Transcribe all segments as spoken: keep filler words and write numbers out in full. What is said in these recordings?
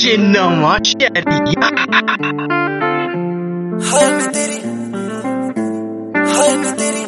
ਨਵਾਂ ਸ਼ਹਿਰੀ ਹਾਏ ਨੀ ਤੇਰੀ ਹਾਏ ਨੀ ਤੇਰੀ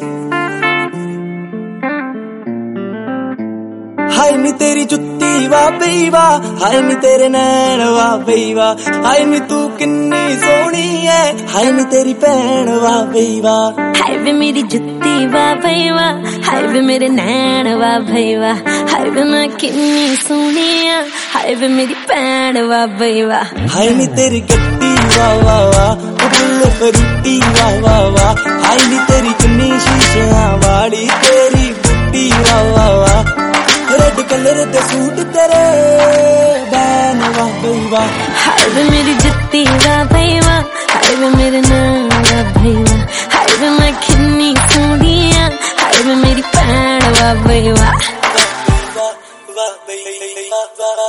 ਹਾਏ ਨੀ ਤੇਰੀ ਜੁੱਤੀ ਵਾ ਬਈ ਵਾ ਹਾਏ ਨੀ ਤੇਰੇ ਨੈਣ ਵਾ ਬਈ ਵਾ ਹਾਏ ਨੀ ਤੂੰ ਕਿੰਨੀ ਸੋਹਣੀ ਐ ਹਾਏ ਨੀ ਤੇਰੀ ਭੈਣ ਵਾ ਬਈ ਵਾ ਹਾਏ ਵੇ ਮੇਰੀ ਜੁੱਤੀ ਵਾ ਬਈ ਵਾ ਹਾਏ ਵੇ ਮੇਰੇ ਨੈਣ ਵਾ ਬਈ ਵਾ ਹਾਏ ਵੇ ਮੈਂ ਕਿੰਨੀ ਸੋਹਣੀ ਆ ਹਾਏ ਵੇ ਮੇਰੀ ਭੈਣ ਵਾ ਬਈ ਵਾ ਹਾਏ ਨੀ ਤੇਰੀ ਗੱਡੀ ਵਾ ਵਾ ਵਾ ਬੁੱਲ ਫਰੂਟੀ ਵਾ ਵਾ ਵਾ ਹਾਏ ਨੀ ਤੇਰੀ ਚੁੰਨੀ ਸ਼ੀਸ਼ਿਆਂ ਵਾਲੀ ਤੇਰੀ ਬੁੱਟੀ ਵਾ ਵਾ ਵਾ रेड कलर दे सूट तेरे बैन वा बई वा हाय वे मेरी जुत्ती वा बई वा हाय वे मेरे नाम वा बई वा हाय वे मैं किन्नी सोहनी आ हाय वे मेरी भैन वा बई वा वा बई वा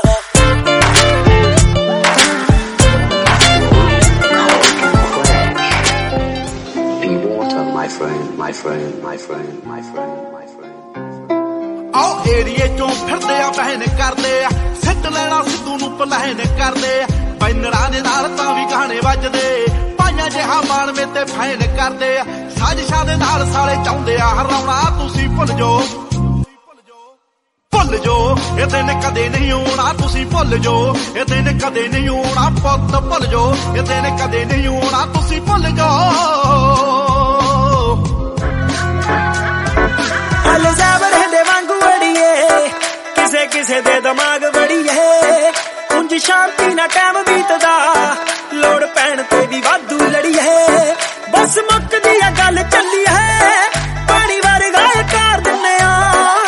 Be water, my friend, my friend, my friend, my friend, my friend. ਆਓ ਏਰੀਏ ਚੋਂ ਫਿਰਦੇ ਆ ਬਹਿਨ ਕਰਦੇ ਆ ਸਿੱਟ ਲੈਣਾ ਸਿੱਧੂ ਨੂੰ ਪਲਾਹਨ ਕਰਦੇ ਆ ਬੈਨਰਾਂ ਦੇ ਨਾਲ ਤਾਂ ਵੀ ਗਾਣੇ ਵੱਜਦੇ ਪਾਈਆਂ ਜਿਹਾ ਮਾਣ ਮੇ ਤੇ ਫੈਨ ਕਰਦੇ ਆ ਸਾਜ਼ਿਸ਼ਾਂ ਦੇ ਨਾਲ ਸਾਲੇ ਚਾਹੁੰਦੇ ਆ ਹਰਾਉਣਾ ਤੁਸੀਂ ਭੁੱਲ ਜੋ ਭੁੱਲ ਜੋ ਇਹ ਦਿਨ ਕਦੇ ਨਹੀਂ ਆਉਣਾ ਤੁਸੀਂ ਭੁੱਲ ਜੋ ਇਹ ਦਿਨ ਕਦੇ ਨਹੀਂ ਆਉਣਾ ਪੁੱਤ ਭੁੱਲ ਜੋ ਇਹ ਦਿਨ ਕਦੇ ਨਹੀਂ ਆਉਣਾ ਤੁਸੀਂ ਭੁੱਲ ਜੋ ਹਲੇ ਜ਼ਾਬਰ ਹਲੇ ਵਾਂਗੂ ਅੜੀਏ ਕਿਸੇ ਕਿਸੇ ਦੇ ਦਿਮਾਗ ਬੜੀਏ ਉਂਝ ਸ਼ਾਂਤੀ ਨਾ ਟਾਈਮ ਬੀਤਦਾ ਲੋੜ ਪੈਣ ਤੇ ਵੀ ਵਾਧੂ ਲੜੀਏ ਬਸ ਮੁੱਕਦੀ ਆ ਗੱਲ ਚੱਲੀ ਹੈ ਪਾਣੀ ਵਰਗਾ ਕਰ ਦਿੰਨੇ ਆ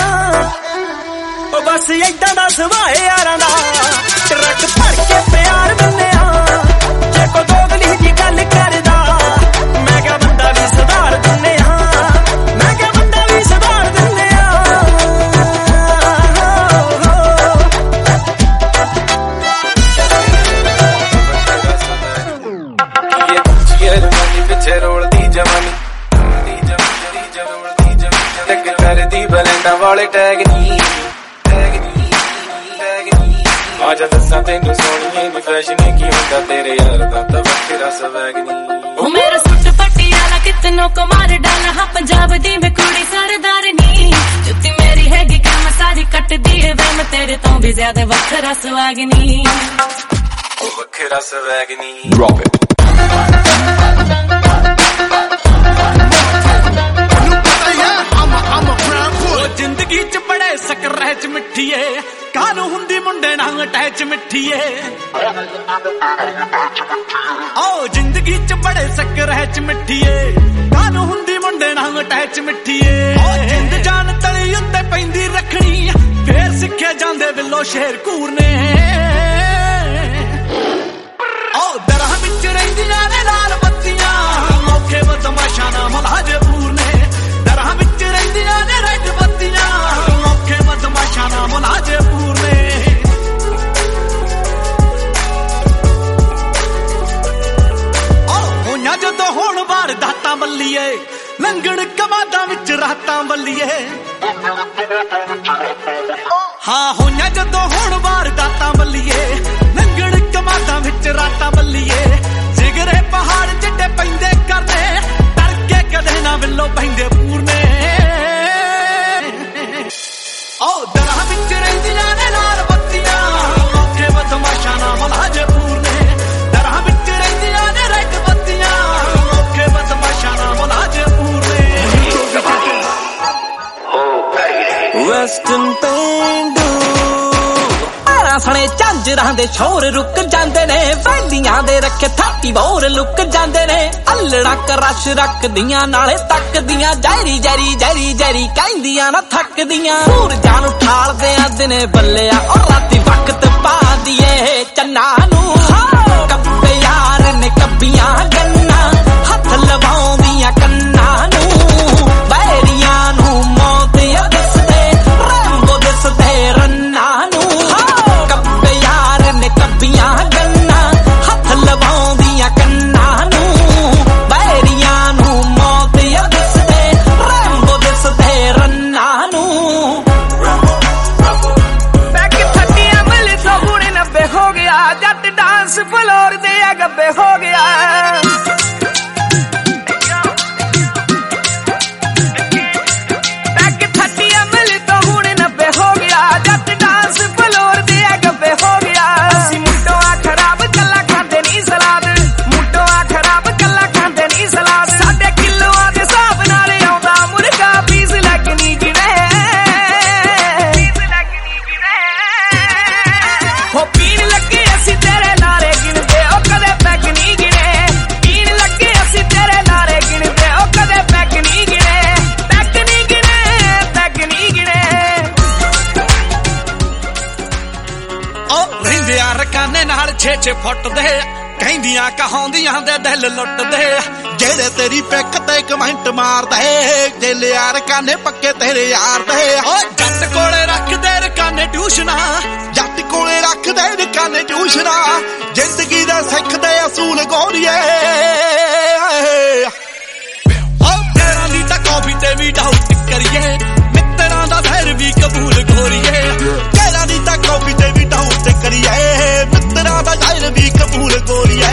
ਉਹ ਬਸ ਏਦਾਂ ਦਾ ਸੁਭਾਅ ਯਾਰਾਂ ਦਾ ਟਰੱਕ ਭਰ ਕੇ ਪਿਆਰ ਦਿੰਨੇ ਆ ਜੇ ਕੋ ਦੋਗਲੀ ਜੀ ਗੱਲ ਕਰਦਾ ਮੈਂ ਕਿਹਾ ਬੰਦਾ ਵੀ ਸੁਧਾਰ ਦਿੰਨੇ ਆ ਮੈਂ ਕਿਹਾ ਬੰਦਾ ਵੀ ਸੁਧਾਰ ਦਿੰਨੇ ਆ ਪਿੱਛੇ ਰੋਲਦੀ ਜਵਾਨੀ ਟੱਕ ਕਰਦੀ ਬਲੈਂਡਾ ਵਾਲੇ ਟੈਗ ਨੀ ਟੈਗ ਨੀ ਟੈਗ ਨੀ ਆਜਾ ਦੱਸਾਂ ਤੈਨੂੰ ਸੋਹਣੀਏ ਨੀ ਫੈਸ਼ਨ ਕੀ ਹੁੰਦਾ ਤੇਰੇ ਯਾਰ ਦਾ ਤਾਂ ਵੱਖਰਾ ਸਵੈਗ ਨੀ ਉਹ ਮੇਰਾ ਸੁੱਟ ਪਟਿਆਲਾ ਕਿਤਨੋਂ ਕੋ ਮਾਰ ਡਾਲਾ ਹਾਂ ਪੰਜਾਬ ਦੀ ਮੈਂ ਕੁੜੀ ਸਰਦਾਰ ਨੀ ਜੁੱਤੀ ਮੇਰੀ ਹੈਗੀ ਕੰਮ ਸਾਰੀ ਕੱਟਦੀ ਏ ਵੇ ਮੈਂ ਤੇਰੇ ਤੋਂ ਵੀ ਜ਼ਿਆਦਾ ਵੱਖਰਾ ਸਵੈਗ ਨੀ ਉਹ ਵੱਖਰਾ ਸਵੈਗ ਨੀ ਡ੍ਰੌਪ ਇਟ ਜ਼ਿੰਦਗੀ ਚ ਬੜੇ ਸਕਰਹਿ ਚ ਮਿੱਠੀਏ ਕਾਹਨੂੰ ਹੁੰਦੀ ਮੁੰਡੇ ਨਾਲ ਅਟੈਚ ਮਿੱਠੀਏ ਆਓ ਜ਼ਿੰਦਗੀ ਚ ਬੜੇ ਸਕਰਹਿ ਚ ਮਿੱਠੀਏ ਕਾਹਨੂੰ ਹੁੰਦੀ ਮੁੰਡੇ ਨਾਲ ਅਟੈਚ ਮਿੱਠੀਏ ਜਿੰਦ ਜਾਨ ਤਲੀ ਉੱਤੇ ਪੈਂਦੀ ਰੱਖਣੀ ਫੇਰ ਸਿੱਖੇ ਜਾਂਦੇ ਬਿੱਲੋ ਸ਼ੇਰ ਘੂਰ ਨੇ ਆਓ ਦਰਾਂ ਵਿੱਚ ਰਹਿੰਦੀਆਂ ਨੇ ਲਾਲ ਬੱਤੀਆਂ ਔਖੇ ਬਦਮਾਸ਼ਾਂ ਨਾ ਮਲਹਾਜਪੂਰ ਨੇ ਦਰਾਂ ਵਿੱਚ ਰਹਿੰਦੀਆਂ ਨੇ ਰੈੱਡ ਬੱਤੀਆਂ ਔਖੇ ਬਦਮਾਸ਼ਾਂ ਨਾ ਮਲਹਾਜਪੂਰ ਨੇ ਆਓ ਹੋਈਆਂ ਜਦੋਂ ਹੁਣ ਬਾਰ ਦਾਤਾਂ ਬੱਲੀਏ ਲੰਗੜ ਕਮਾਦਾਂ ਵਿੱਚ ਰਾਤਾਂ ਬੱਲੀਏ ਹਾਂ ਹੋਈਆਂ ਜਦੋਂ ਹੁਣ ਬਾਰ ਦਾਤਾਂ ਬੱਲੀਏ ਲੰਗੜ ਕਮਾਦਾਂ ਵਿੱਚ ਰਾਤਾਂ ਬੱਲੀਏ ਜਿਗਰੇ ਪਹਾੜ ਜਿੱਡੇ ਪੈਂਦੇ ਕਰਦੇ ਡਰ ਕੇ ਕਦੇ ਨਾ ਵਿੱਲੋ ਪੈਂਦੇ ਪੂਰਨੇ ਆਓ ਦਰਾਂ ਵਿੱਚ ਰਹਿੰਦੀਆਂ ਨੇ ਲਾਲ ਬੱਤੀਆਂ ਔਖੇ ਬਦਮਾਸ਼ਾਂ ਨਾ ਮਲਹਾਜਪੂਰ ਨੇ ਦਰਾਂ ਵਿੱਚ ਰਹਿੰਦੀਆਂ ਨੇ ਰੈੱਡ ਬੱਤੀਆਂ ਔਖੇ ਬਦਮਾਸ਼ਾਂ ਨਾ ਮਲਹਾਜਪੂਰ ਨੇ ਵੈਸਟਰਨ ਪੈਂਡੂ ਸਣੇ ਝਾਂਜਰਾਂ ਦੇ ਸ਼ੋਰ ਰੁਕ ਜਾਂਦੇ ਨੇ ਵੈਲੀਆਂ ਦੇ ਰੱਖੇ ਥਾਤੀ ਬੋਰ ਲੁਕ ਜਾਂਦੇ ਨੇ ਅਲੜਾ ਕਰਸ਼ ਰੱਖਦੀਆਂ ਨਾਲੇ ਤੱਕਦੀਆਂ ਜੈਰੀ ਜੈਰੀ ਜੈਰੀ ਜੈਰੀ ਕਹਿੰਦੀਆਂ ਨਾ ਥੱਕਦੀਆਂ ਸੂਰਜਾਂ ਨੂੰ ਠਾਲਦੇ ਆ ਦਿਨੇ ਬੱਲਿਆ ਔਰ ਰਾਤੀ ਵਕਤ ਪਾ ਦੀਏ ਚੰਨਾ ਨੂੰ ਕੱਬੇ ਯਾਰ ਨੇ ਕੱਬੀਆਂ ਗੰਨਾ ਹੱਥ ਲਵਾਉਂਦੀਆਂ ਕੰਨਾਂ ਨੂੰ ਬੈਰੀਆਂ ਨੂੰ ਮੌਤ ਆ ਦਿਸਦੇ ਰੰਗੋ ਦਿਸਦੇ ਰੰਨਾਂ ਨੂੰ ਕੱਬੀਆਂ ਗੰਨਾ ਹੱਥ ਲਵਾਉਂਦੀਆਂ ਕੰਨਾਂ ਨੂੰ ਬੈਰੀਆਂ ਨੂੰ ਮੌਤ ਆ ਦਿਸਦੇ ਰੰਗੋ ਦਿਸਦੇ ਰੰਨਾਂ ਨੂੰ ਬੈਕ ਥੱਟੀਆਂ ਮਿਲੇ ਸੋ ਹੁਣੇ ਨੱਬੇ ਹੋ ਗਿਆ ਜੱਟ छे छे फुट दे कहंदियां कहाउंदियां दे दिल लुट दे जेड़े तेरी पिक ते कमेंट मार दे जे यार काने पक्के तेरे यार दे ओ जट कोले रख दे रकाने ट्यूशना जट कोले रख दे रकाने ट्यूशना जिंदगी दे सिख दे असूल गोरीए ओ तेरा दी ता कॉफी ते भी डाउट करिए मित्तरां दा फिर भी कबूल गोरीए तेरा दी ता कॉफी ते भी डाउट करिए मित्तरां दा फिर भी कबूल गोरीए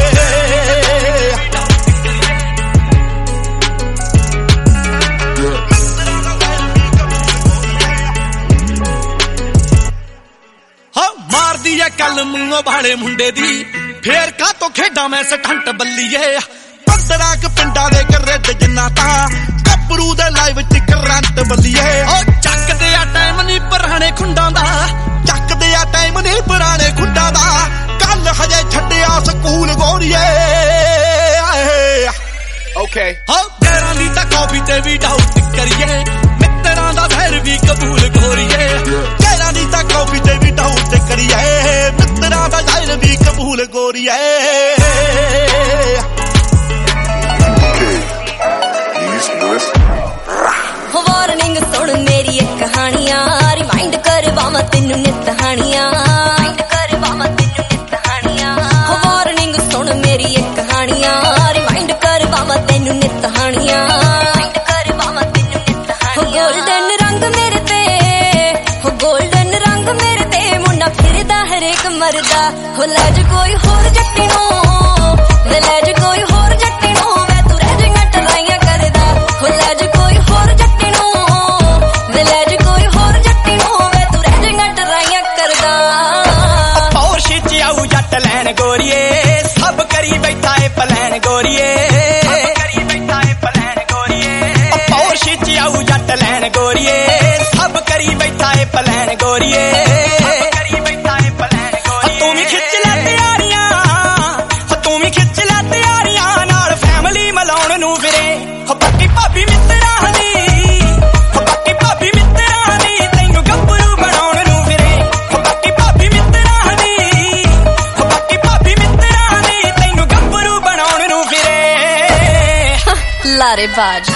कल मूंहों भाड़े मुंडे दी फेर का तो खेडा मैं सटंट बल्लीए पंद्रह क पिंडा दे करद जिन्ना ता कपरू दे लाइव च करंट बल्लीए ओ चक दे आ टाइम नी पुराने खुंडां दा चक दे आ टाइम नी पुराने खुंडां दा कल हजे छड्डिया स्कूल गोरीए ओके हो तेरा दी ता कॉफी ते भी डाउट करिए मित्तरां दा फिर भी कबूल गोरीए तेरा दी ता कॉफी ते भी डाउट करिए मित्तरां दा फिर भी कबूल गोरीए वार्निंग सुन मेरी एक कहानियां रिमाइंड करवावां तैनू नित कहानियां रिमाइंड करवावां तैनू नित कहानियां वार्निंग सुन मेरी एक कहानियां रिमाइंड करवावां तैनू नित कहानियां रिमाइंड करवावां तैनू नित कहानियां गोल्डन रंग मेरे ते हो गोल्डन रंग मेरे ते मुन्ना फिरदा हर एक मरदा हो लज कोई होर जट्टी नो वे लज कोई होर जट्टी नो वे तू रह जाएगा टलाइयां करदा हो लज कोई होर जट्टी नो वे लज कोई होर जट्टी नो वे तू रह जाएगा टलाइयां करदा और शिच आऊ जट लैन गोरीए सब करी बैठा है प्लान गोरीए सब करी बैठा है प्लान गोरीए और शिच आऊ जट लैन गोरीए सब करी बैठा है प्लान गोरीए लारे बाज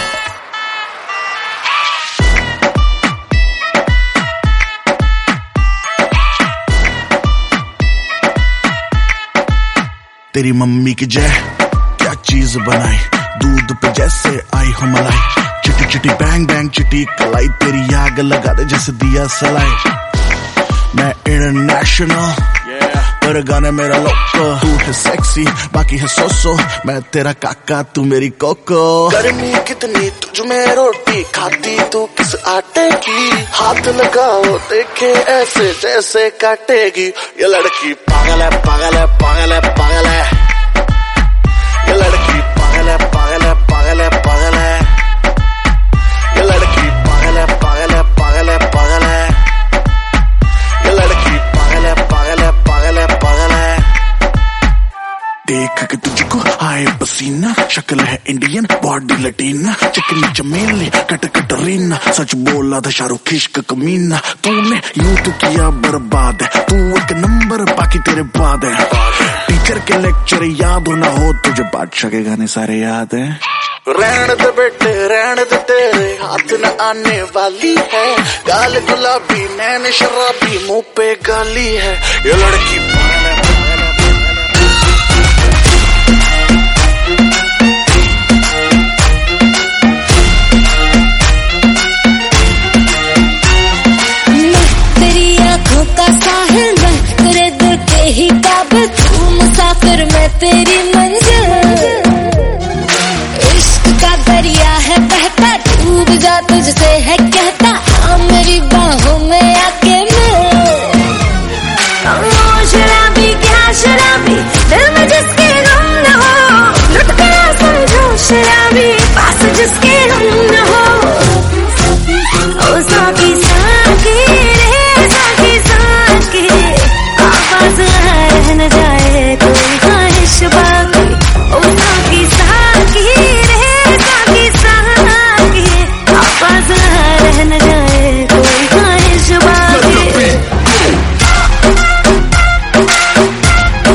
तेरी मम्मी की जय क्या चीज बनाई दूध पे जैसे आई हो मलाई चिटी चिटी बैंग बैंग चिटी कलाई तेरी आग लगा दे जैसे दिया सलाई मैं इंटरनेशनल पर गाने मेरा लोको तू है सेक्सी बाकी है सोसो मैं तेरा काका तू मेरी कोको गर्मी कितनी तुझ में रोटी खाती तू किस आटे की हाथ लगाओ देखे ऐसे जैसे काटेगी ये लड़की पागल है पागल है पागल है पागल है ये लड़की पागल है पागल है पागल है पागल है ये लड़की पागल है पागल है पागल है पागल है ये लड़की पागल है पागल है पागल है पागल है देख के तुझको आए पसीना शक्ल है इंडियन बॉडी लटीना चिकनी चमेली कट कटरीना सच बोला था शाहरुख इश्क कमीना तूने यूं तो किया बर्बाद है तू एक नंबर बाकी तेरे बाद है टीचर के लेक्चर याद हो ना हो तुझे बादशाह के गाने सारे याद है रहने दे बेटे रहने दे तेरे हाथ न आने वाली है गाल गुलाबी नैन शराबी मुंह पे गाली है ये लड़की पागल है ही काबिल तू मुसाफिर मैं तेरी मंजिल इश्क का दरिया है बहता डूब जा तुझसे है कहता हाँ मेरी बाहों में आके मिल शराबी क्या शराबी दिल में जिसके गम न हो लुट गया समझो शराबी पास जिसके हम न हो ओ साकी साकी रे साकी साकी आवाज रह न जाए कोई ख्वाहिश बाकी ओ साकी साकी रे साकी साकी आवाज रह न जाए कोई ख्वाहिश बाकी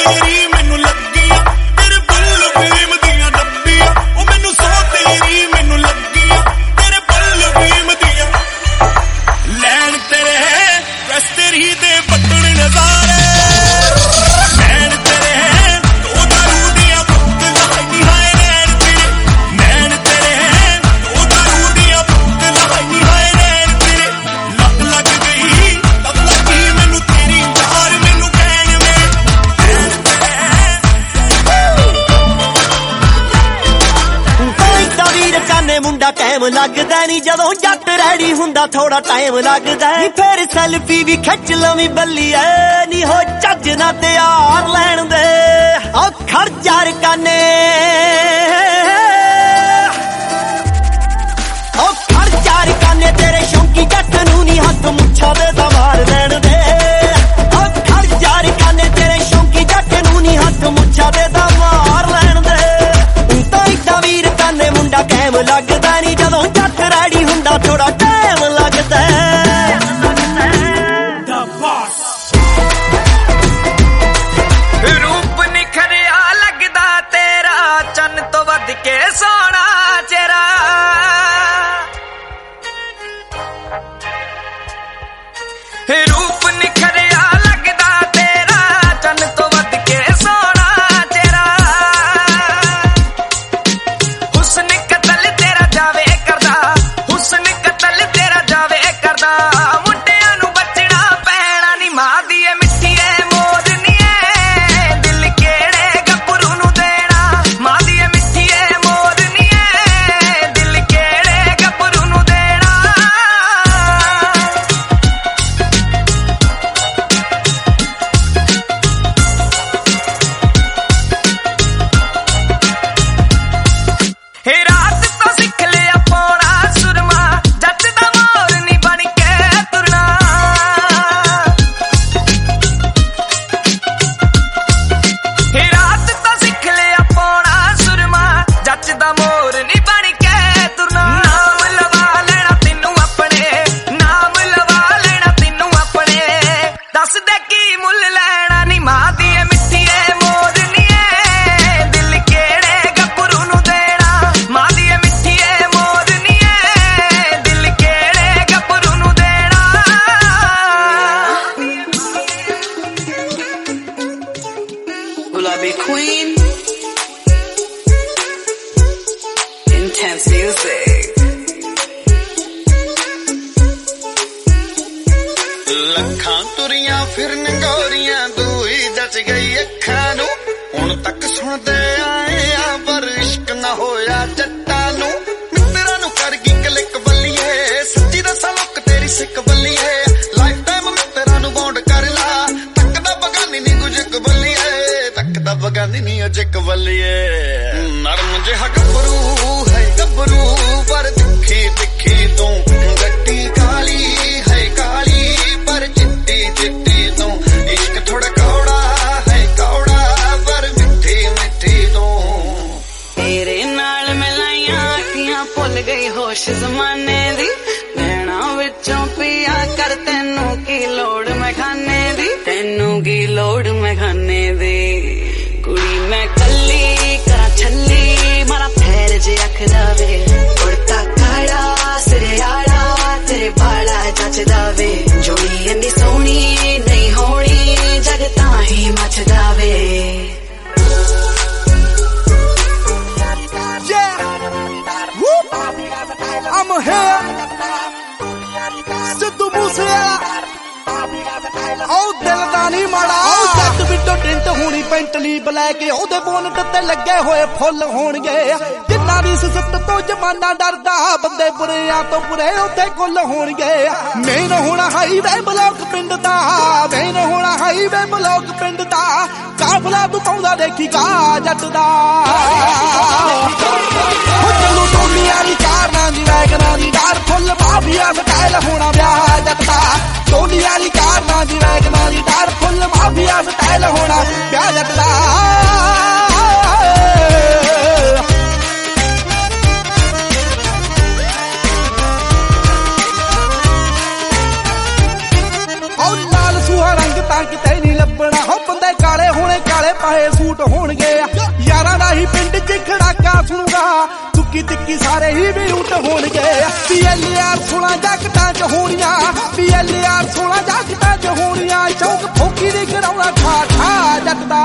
ਤੇਰੀ ਮੈਨੂੰ ਲੱਗੀ ਤੇਰੇ ਪੱਲ ਫੀਮ ਦੀਆਂ ਡੱਬੀਆਂ ਉਹ ਮੈਨੂੰ ਸੌ ਤੇਰੀ ਮੈਨੂੰ ਲੱਗੀ ਤੇਰੇ ਪੱਲ ਫੀਮ ਦੀਆਂ ਲੈਣ ਤੇਰੇ ਰਸ ਤੇਰੀ ਦੇ ਬੱਟਣ ਨਜ਼ਾਰੇ ਲੈਣ ਤੇਰੇ ਦੋ ਦਾਰੂ ਦੀਆਂ ਬੁੱਕਲਾਂ ਨਹੀਂ ਹਾਏ ਨੈਣ ਤੇਰੇ ਨੈਣ ਤੇਰੇ ਦੋ ਦਾਰੂ ਦੀਆਂ ਬੁੱਕਲਾਂ ਨਹੀਂ ਹਾਏ ਨੈਣ ਤੇਰੇ ਲੱਗ ਲੱਗ ਗਈ ਤਬ ਲੱਗੀ ਮੈਨੂੰ ਤੇਰੀ ਯਾਰ ਮੈਨੂੰ ਕਹਿਣ ਵੇ ਨੈਣ ਤਾਂ ਵੀਰ ਚਾਨੇ ਮੁੰਡਾ ਟਾਈਮ ਲੱਗਦਾ ਨਹੀਂ ਜਦੋਂ ਜੱਟ ਰੈਡੀ ਹੁੰਦਾ ਥੋੜਾ ਟਾਈਮ ਲੱਗਦਾ ਨੀ ਫੇਰ ਸੈਲਫੀ ਵੀ ਖਿੱਚ ਲਵੀਂ ਬੱਲੀਏ ਨੀ ਹੋ ਚੱਜ ਨਾ ਤਿਆਰ ਲੈਣ ਦੇ ਆ ਖੜ ਯਾਰ ਕਾਨੇ ਉਹ ਖੜ ਯਾਰ ਕਾਨੇ ਤੇਰੇ ਸ਼ੌਂਕੀ ਜੱਟ ਨੂੰ ਨੀ ਹੱਥ ਮੁੱਛਾਂ ਦੇ ਤਾਂ ਮਾਰ ਲੈਣ ਦੇ ਉਹ ਖੜ ਯਾਰ ਕਾਨੇ ਤੇਰੇ ਸ਼ੌਂਕੀ ਜੱਟ ਨੂੰ ਨੀ ਹੱਥ ਮੁੱਛਾਂ ਦੇ ਤਾਂ ਮਾਰ ਲੈਣ ਦੇ ਤਾਂ ਇਦਾਂ ਵੀਰ ਕਾਨੇ ਮੁੰਡਾ ਟਾਈਮ ਲੱਗਦਾ ਨੀ ਜਦੋਂ ਜੱਟ ਰੈਡੀ ਹੁੰਦਾ ਥੋੜਾ ਟਾਈਮ ਲੱਗਦਾ ਦਾ ਬਾਸ ਰੂਪ ਨਿਖਰਿਆ ਲੱਗਦਾ ਤੇਰਾ ਚੰਨ ਤੋਂ ਵੱਧ ਕੇ ਸੋਹਣਾ ਚਿਹਰਾ ਰੂਪ ਨਿਖਰਿਆ ਲੱਗਦਾ ਤੇਰਾ ਚੰਨ ਤੋਂ ਵੱਧ ਕੇ ਸੋਹਣਾ ਚਿਹਰਾ ਹੁਸਨ ਕਤਲ ਤੇਰਾ ਜਾਵੇ ਕਰਦਾ ਹੁਸਨ ਕਤਲ ਤੇਰਾ ਜਾਵੇ ਕਰਦਾ ਮੁੰਡਿਆਂ ਨੂੰ ਬਚਣਾ ਪੈਣਾ ਨੀ ਮਾਂ ਦੀ ਏ ਮਿੱਠੀ ਏ ਮੋਦ ਨੀ ਏ ਦਿਲ ਕਿਹੜੇ ਗੱਭਰੂ ਨੂੰ ਦੇਣਾ ਮਾਂ ਦੀ ਏ ਮਿੱਠੀ ਏ ਮੋਦ ਨੀ ਏ ਦਿਲ ਕਿਹੜੇ ਗੱਭਰੂ ਨੂੰ ਦੇਣਾ ਹੇ ਰਾਤ ਤੋਂ ਸਿੱਖ ਲਿਆ ਪਾਉਣਾ ਸੁਰਮਾ ਜੱਟ ਦਾ ਮੋਰ ਨੀ ਬਣ ਕੇ ਤੁਰਨਾ ਹੇ ਰਾਤ ਤੋਂ ਸਿੱਖ ਲਿਆ ਪਾਉਣਾ ਸੁਰਮਾ ਜੱਟ ਦਾ ਮੋਰ ਨੀ ਬਣ ਕੇ ਤੁਰਨਾ ਨਾਮ ਲਵਾ ਲੈਣਾ ਤੈਨੂੰ ਆਪਣੇ ਨਾਮ ਲਵਾ ਲੈਣਾ ਤੈਨੂੰ ਆਪਣੇ ਦੱਸ ਦੇ ਕੀ ਮੁੱਲ ਲੈਣਾ ਨੀ ਮਾਂ ਦੀ ਏ ਮਿੱਠੀ ਏ ਮੋਦ ਨੀ ਏ ਦਿਲ ਕਿਹੜੇ ਗੱਭਰੂ ਨੂੰ ਦੇਣਾ ਮਾਂ ਦੀ ਏ ਮਿੱਠੀ ਏ ਮੋਦ ਨੀ ਏ ਦਿਲ ਕਿਹੜੇ ਗੱਭਰੂ ਨੂੰ ਦੇਣਾ Gulabi Queen. Intense music. ਲੱਖਾਂ ਤੁਰੀਆਂ ਫਿਰਨ ਗੋਰੀਆਂ ਦੂਈ ਜੱਜ ਗਈ ਅੱਖਾਂ ਨੂੰ ਹੁਣ ਤੱਕ ਸੁਣਦੇ ਆਏ ਆ ਪਰ ਇਸ਼ਕ ਨਾ ਹੋਇਆ ਜੱਟਾਂ ਨੂੰ ਮਿੱਤਰਾਂ ਨੂੰ ਕਰ ਗਈ ਕਲਿੱਕ ਬੱਲੀਏ ਸੱਚੀ ਦੱਸਾਂ ਲੋਕ ਤੇਰੀ ਸਿੱਕ ਬੱਲੀਏ ਲਾਈਫ ਟਾਈਮ ਮਿੱਤਰਾਂ ਨੂੰ ਬੌਂਡ ਕਰ ਲਾ ਤੱਕਦਾ ਬਗਾਨੀ ਨੀ ਗੁਜਕ ਬੱਲੀਏ ਤੱਕਦਾ ਬਗਾਨੀ ਨੀ ਅਜਕ ਬੱਲੀਏ ਨਰਮ ਜਿਹਾ ਗੱਭਰੂ ਹੈ ਗੱਭਰੂ ਪਰ ਤਿੱਖੀ ਤਿੱਖੀ ਤੂੰ ਗੱਟੀ ਕਾਲੀ ਹੈ ਕਾਲੀ ਪਰ ਚਿੱਟੀ ਚਿੱਟੀ ਤੂੰ ਇਸ਼ਕ ਥੋੜਾ ਕੌੜਾ ਹੈ ਕੌੜਾ ਪਰ ਮਿੱਠੀ ਮਿੱਠੀ ਤੂੰ ਤੇਰੇ ਨਾਲ ਮਿਲਾਈਆਂ ਅੱਖੀਆਂ ਭੁੱਲ ਗਈ ਹੋਸ਼ ਜ਼ਮਾਨੇ ਦੀ ਨੈਣਾ ਵਿੱਚੋਂ ਪਿਆ ਕਰ ਤੈਨੂੰ ਕੀ ਲੋੜ ਮੈਂ ਖਾਨੇ ਦੀ ਤੈਨੂੰ ਕੀ ਲੋੜ ਮੈਂ ਖਾਨੇ ਦੀ ਕੁੜੀ ਮੈਂ ਕੱਲੀ ਕਰਾਂ ਛੱਲੀ ਮਾਰਾ ਫੇਰ ਜੇ ਅੱਖ ਜਾਵੇ ਉੜਤਾ ਕਾੜਾ ਸਿਰੇ ਆੜਾ ਤੇਰੇ ਬਾਲਾ ਜੱਚਦਾ ਵੇ ਜੋੜੀ ਇੰਨੀ ਸੋਹਣੀ ਨਹੀਂ ਹੋਣੀ ਜਗ ਤਾਂ ਹੀ ਮੱਚਦਾ ਵੇ I'm here ਸਿੱਧੂ ਮੂਸੇਵਾਲਾ ਉਹ ਦਿਲ ਦਾ ਨਹੀਂ ਮਾੜਾ ਉਹ ਜੱਟ ਵਿੱਚੋਂ ਟਿੰਟ ਹੋਣੀ ਪੈਂਟਲੀ ਬਲੈਕ ਉਹਦੇ ਬੋਨਟ ਤੇ ਲੱਗੇ ਹੋਏ ਫੁੱਲ ਹੋਣਗੇ ਜਿੰਨਾ ਦੀ ਸਿਸਤ ਤੋਂ ਜਮਾਨਾ ਡਰਦਾ ਬੰਦੇ ਬੁਰਿਆਂ ਤੋਂ ਬੁਰੇ ਉੱਥੇ ਕੁੱਲ ਹੋਣਗੇ ਮੇਨ ਹੋਣਾ ਹਾਈਵੇ ਬਲੌਕ ਪਿੰਡ ਦਾ ਮੇਨ ਹੋਣਾ ਹਾਈਵੇ ਬਲੌਕ ਪਿੰਡ ਦਾ ਕਾਫਲਾ ਤੂੰ ਪਾਉਂਦਾ ਦੇਖੀ ਕਾ ਜੱਟ ਦਾ ਉਹ ਚੱਲੂ ਟੋਲੀਆਂ ਦੀ ਕਾਰਾਂ ਦੀ ਵੈਗਨਾਂ ਦੀ ਡਾਰ ਫੁੱਲ ਮਾਫੀਆ ਸਟਾਈਲ ਹੋਣਾ ਵਿਆਹ ਜੱਟ ਦਾ ਟੋਲੀਆਂ ਦੀ ਕਾਰਾਂ ਦੀ ਵੈਗਨਾਂ ਦੀ ਡਾਰ ਫੁੱਲ ਮਾਫੀਆ ਸਟਾਈਲ ਹੋਣਾ ਵਿਆਹ ਜੱਟ ਦਾ ਕੀ ਸਾਰੇ ਹੀ ਵੀ ਉੱਟ ਹੋਣਗੇ ਪੀਐਲਆਰ ਸੋਲਾਂ ਜੱਟਾਂ ਚ ਹੋਣੀਆਂ ਪੀਐਲਆਰ ਸੋਲਾਂ ਜੱਟਾਂ ਚ ਹੋਣੀਆਂ ਸ਼ੌਕ ਫੋਕੀ ਦੀ ਕਰਾਉਣਾ ਠਾ ਠਾ ਜੱਟ ਦਾ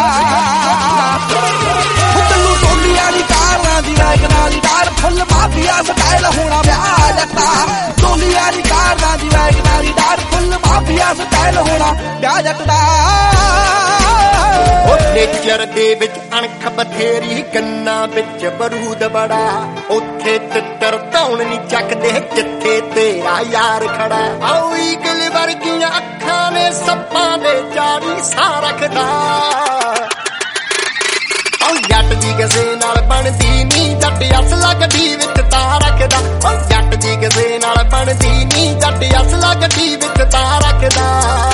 ਤੈਨੂੰ ਟੋਲੀਆਂ ਦੀ ਕਾਰਾਂ ਦੀ ਵੈਗਨਾਂ ਦੀ ਡਾਰ ਫੁੱਲ ਮਾਫੀਆ ਸਟਾਈਲ ਹੋਣਾ ਵਿਆਹ ਜੱਟਾ ਟੋਲੀਆਂ ਦੀ ਕਾਰਾਂ ਦੀ ਵੈਗਨਾਂ ਦੀ ਡਾਰ ਫੁੱਲ ਮਾਫੀਆ ਸਟਾਈਲ ਹੋਣਾ ਵਿਆਹ ਜੱਟ ਦਾ ਨੇਚਰ ਦੇ ਵਿੱਚ ਅਣਖ ਬਥੇਰੀ ਕੰਨਾਂ ਵਿੱਚ ਬਰੂਦ ਬੜਾ ਉੱਥੇ ਤਿੱਤਰ ਧੌਣ ਨਹੀਂ ਚੱਕਦੇ ਜਿੱਥੇ ਤੇਰਾ ਯਾਰ ਖੜਾ ਆਉ ਈਗਲ ਵਰਗੀਆਂ ਅੱਖਾਂ ਨੇ ਸੱਪਾਂ ਦੇ ਚਾਰੀ ਸਾਹ ਰੱਖਦਾ ਆਉ ਜੱਟ ਦੀ ਕਿਸੇ ਨਾਲ ਬਣਦੀ ਨੀ ਜੱਟ ਅਸਲਾ ਗੱਡੀ ਵਿੱਚ ਤਾਂ ਰੱਖਦਾ ਆਉ ਜੱਟ ਦੀ ਕਿਸੇ ਨਾਲ ਬਣਦੀ ਨੀ ਜੱਟ ਅਸਲਾ ਗੱਡੀ ਵਿੱਚ ਤਾਂ ਰੱਖਦਾ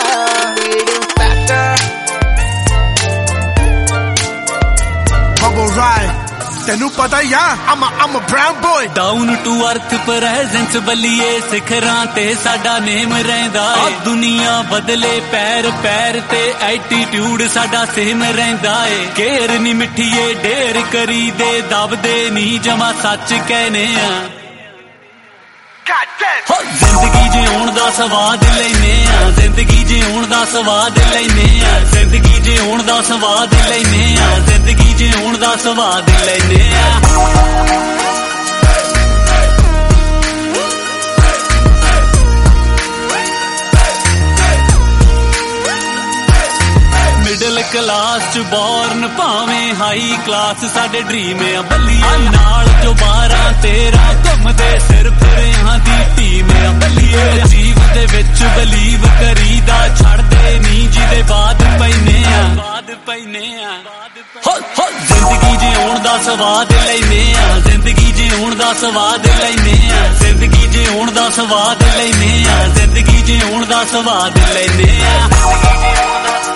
ਤੈਨੂੰ ਪਤਾ ਹੀ ਆ I'm a, I'm a brown boy Down to earth presence ਬੱਲੀਏ ਸਿਖਰਾਂ ਤੇ ਸਾਡਾ ਨੇਮ ਰਹਿੰਦਾ ਏ ਦੁਨੀਆ ਬਦਲੇ ਪੈਰ ਪੈਰ ਤੇ ਐਟੀਟਿਊਡ ਸਾਡਾ ਸੇਮ ਰਹਿੰਦਾ ਏ ਕੇਰ ਨੀ ਮਿੱਠੀਏ ਢੇਰ ਕਰੀ ਦੇ ਦਬਦੇ ਨੀ ਜਮਾ ਸੱਚ ਕਹਿਨੇ ਆ ਹੋ ਜ਼ਿੰਦਗੀ ਜਿਉਣ ਦਾ ਸਵਾਦ ਲੈਨੇ ਆ ਜ਼ਿੰਦਗੀ ਜਿਉਣ ਦਾ ਸਵਾਦ ਲੈਨੇ ਆ ਜ਼ਿੰਦਗੀ ਜਿਉਣ ਦਾ ਸਵਾਦ ਲੈਨੇ ਆ ਜ਼ਿੰਦਗੀ ਜਿਉਣ ਦਾ ਸਵਾਦ ਲੈਨੇ ਆ ਮਿਡਲ ਕਲਾਸ ਚ ਬੌਰਨ ਭਾਵੇਂ ਹਾਈ ਕਲਾਸ ਸਾਡੇ ਡ੍ਰੀਮ ਆ ਬੱਲੀਏ ਨਾਲ ਜੋ ਬਾਰਾਂ ਤੇਰਾਂ ਘੁੰਮਦੇ ਸਿਰ ਫਿਰਿਆਂ ਦੀ ਟੀਮ ਆ ਬੱਲੀਏ ਜੀਵ ਦੇ ਵਿੱਚ ਬਲੀਵ ਕਰੀਦਾ ਛੱਡਦੇ ਨੀ ਜਿਹਦੇ ਬਾਅਦ ਪੈਨੇ ਆ ਬਾਅਦ ਪੈਨੇ ਆ ਹੋ ਹੋ ਜ਼ਿੰਦਗੀ ਜਿਉਣ ਦਾ ਸਵਾਦ ਲੈਨੇ ਆ ਜ਼ਿੰਦਗੀ ਜਿਉਣ ਦਾ ਸਵਾਦ ਲੈਨੇ ਆ ਜ਼ਿੰਦਗੀ ਜਿਉਣ ਦਾ ਸਵਾਦ ਲੈਨੇ ਆ ਜ਼ਿੰਦਗੀ ਜਿਉਣ ਦਾ ਸਵਾਦ ਲੈਨੇ ਆ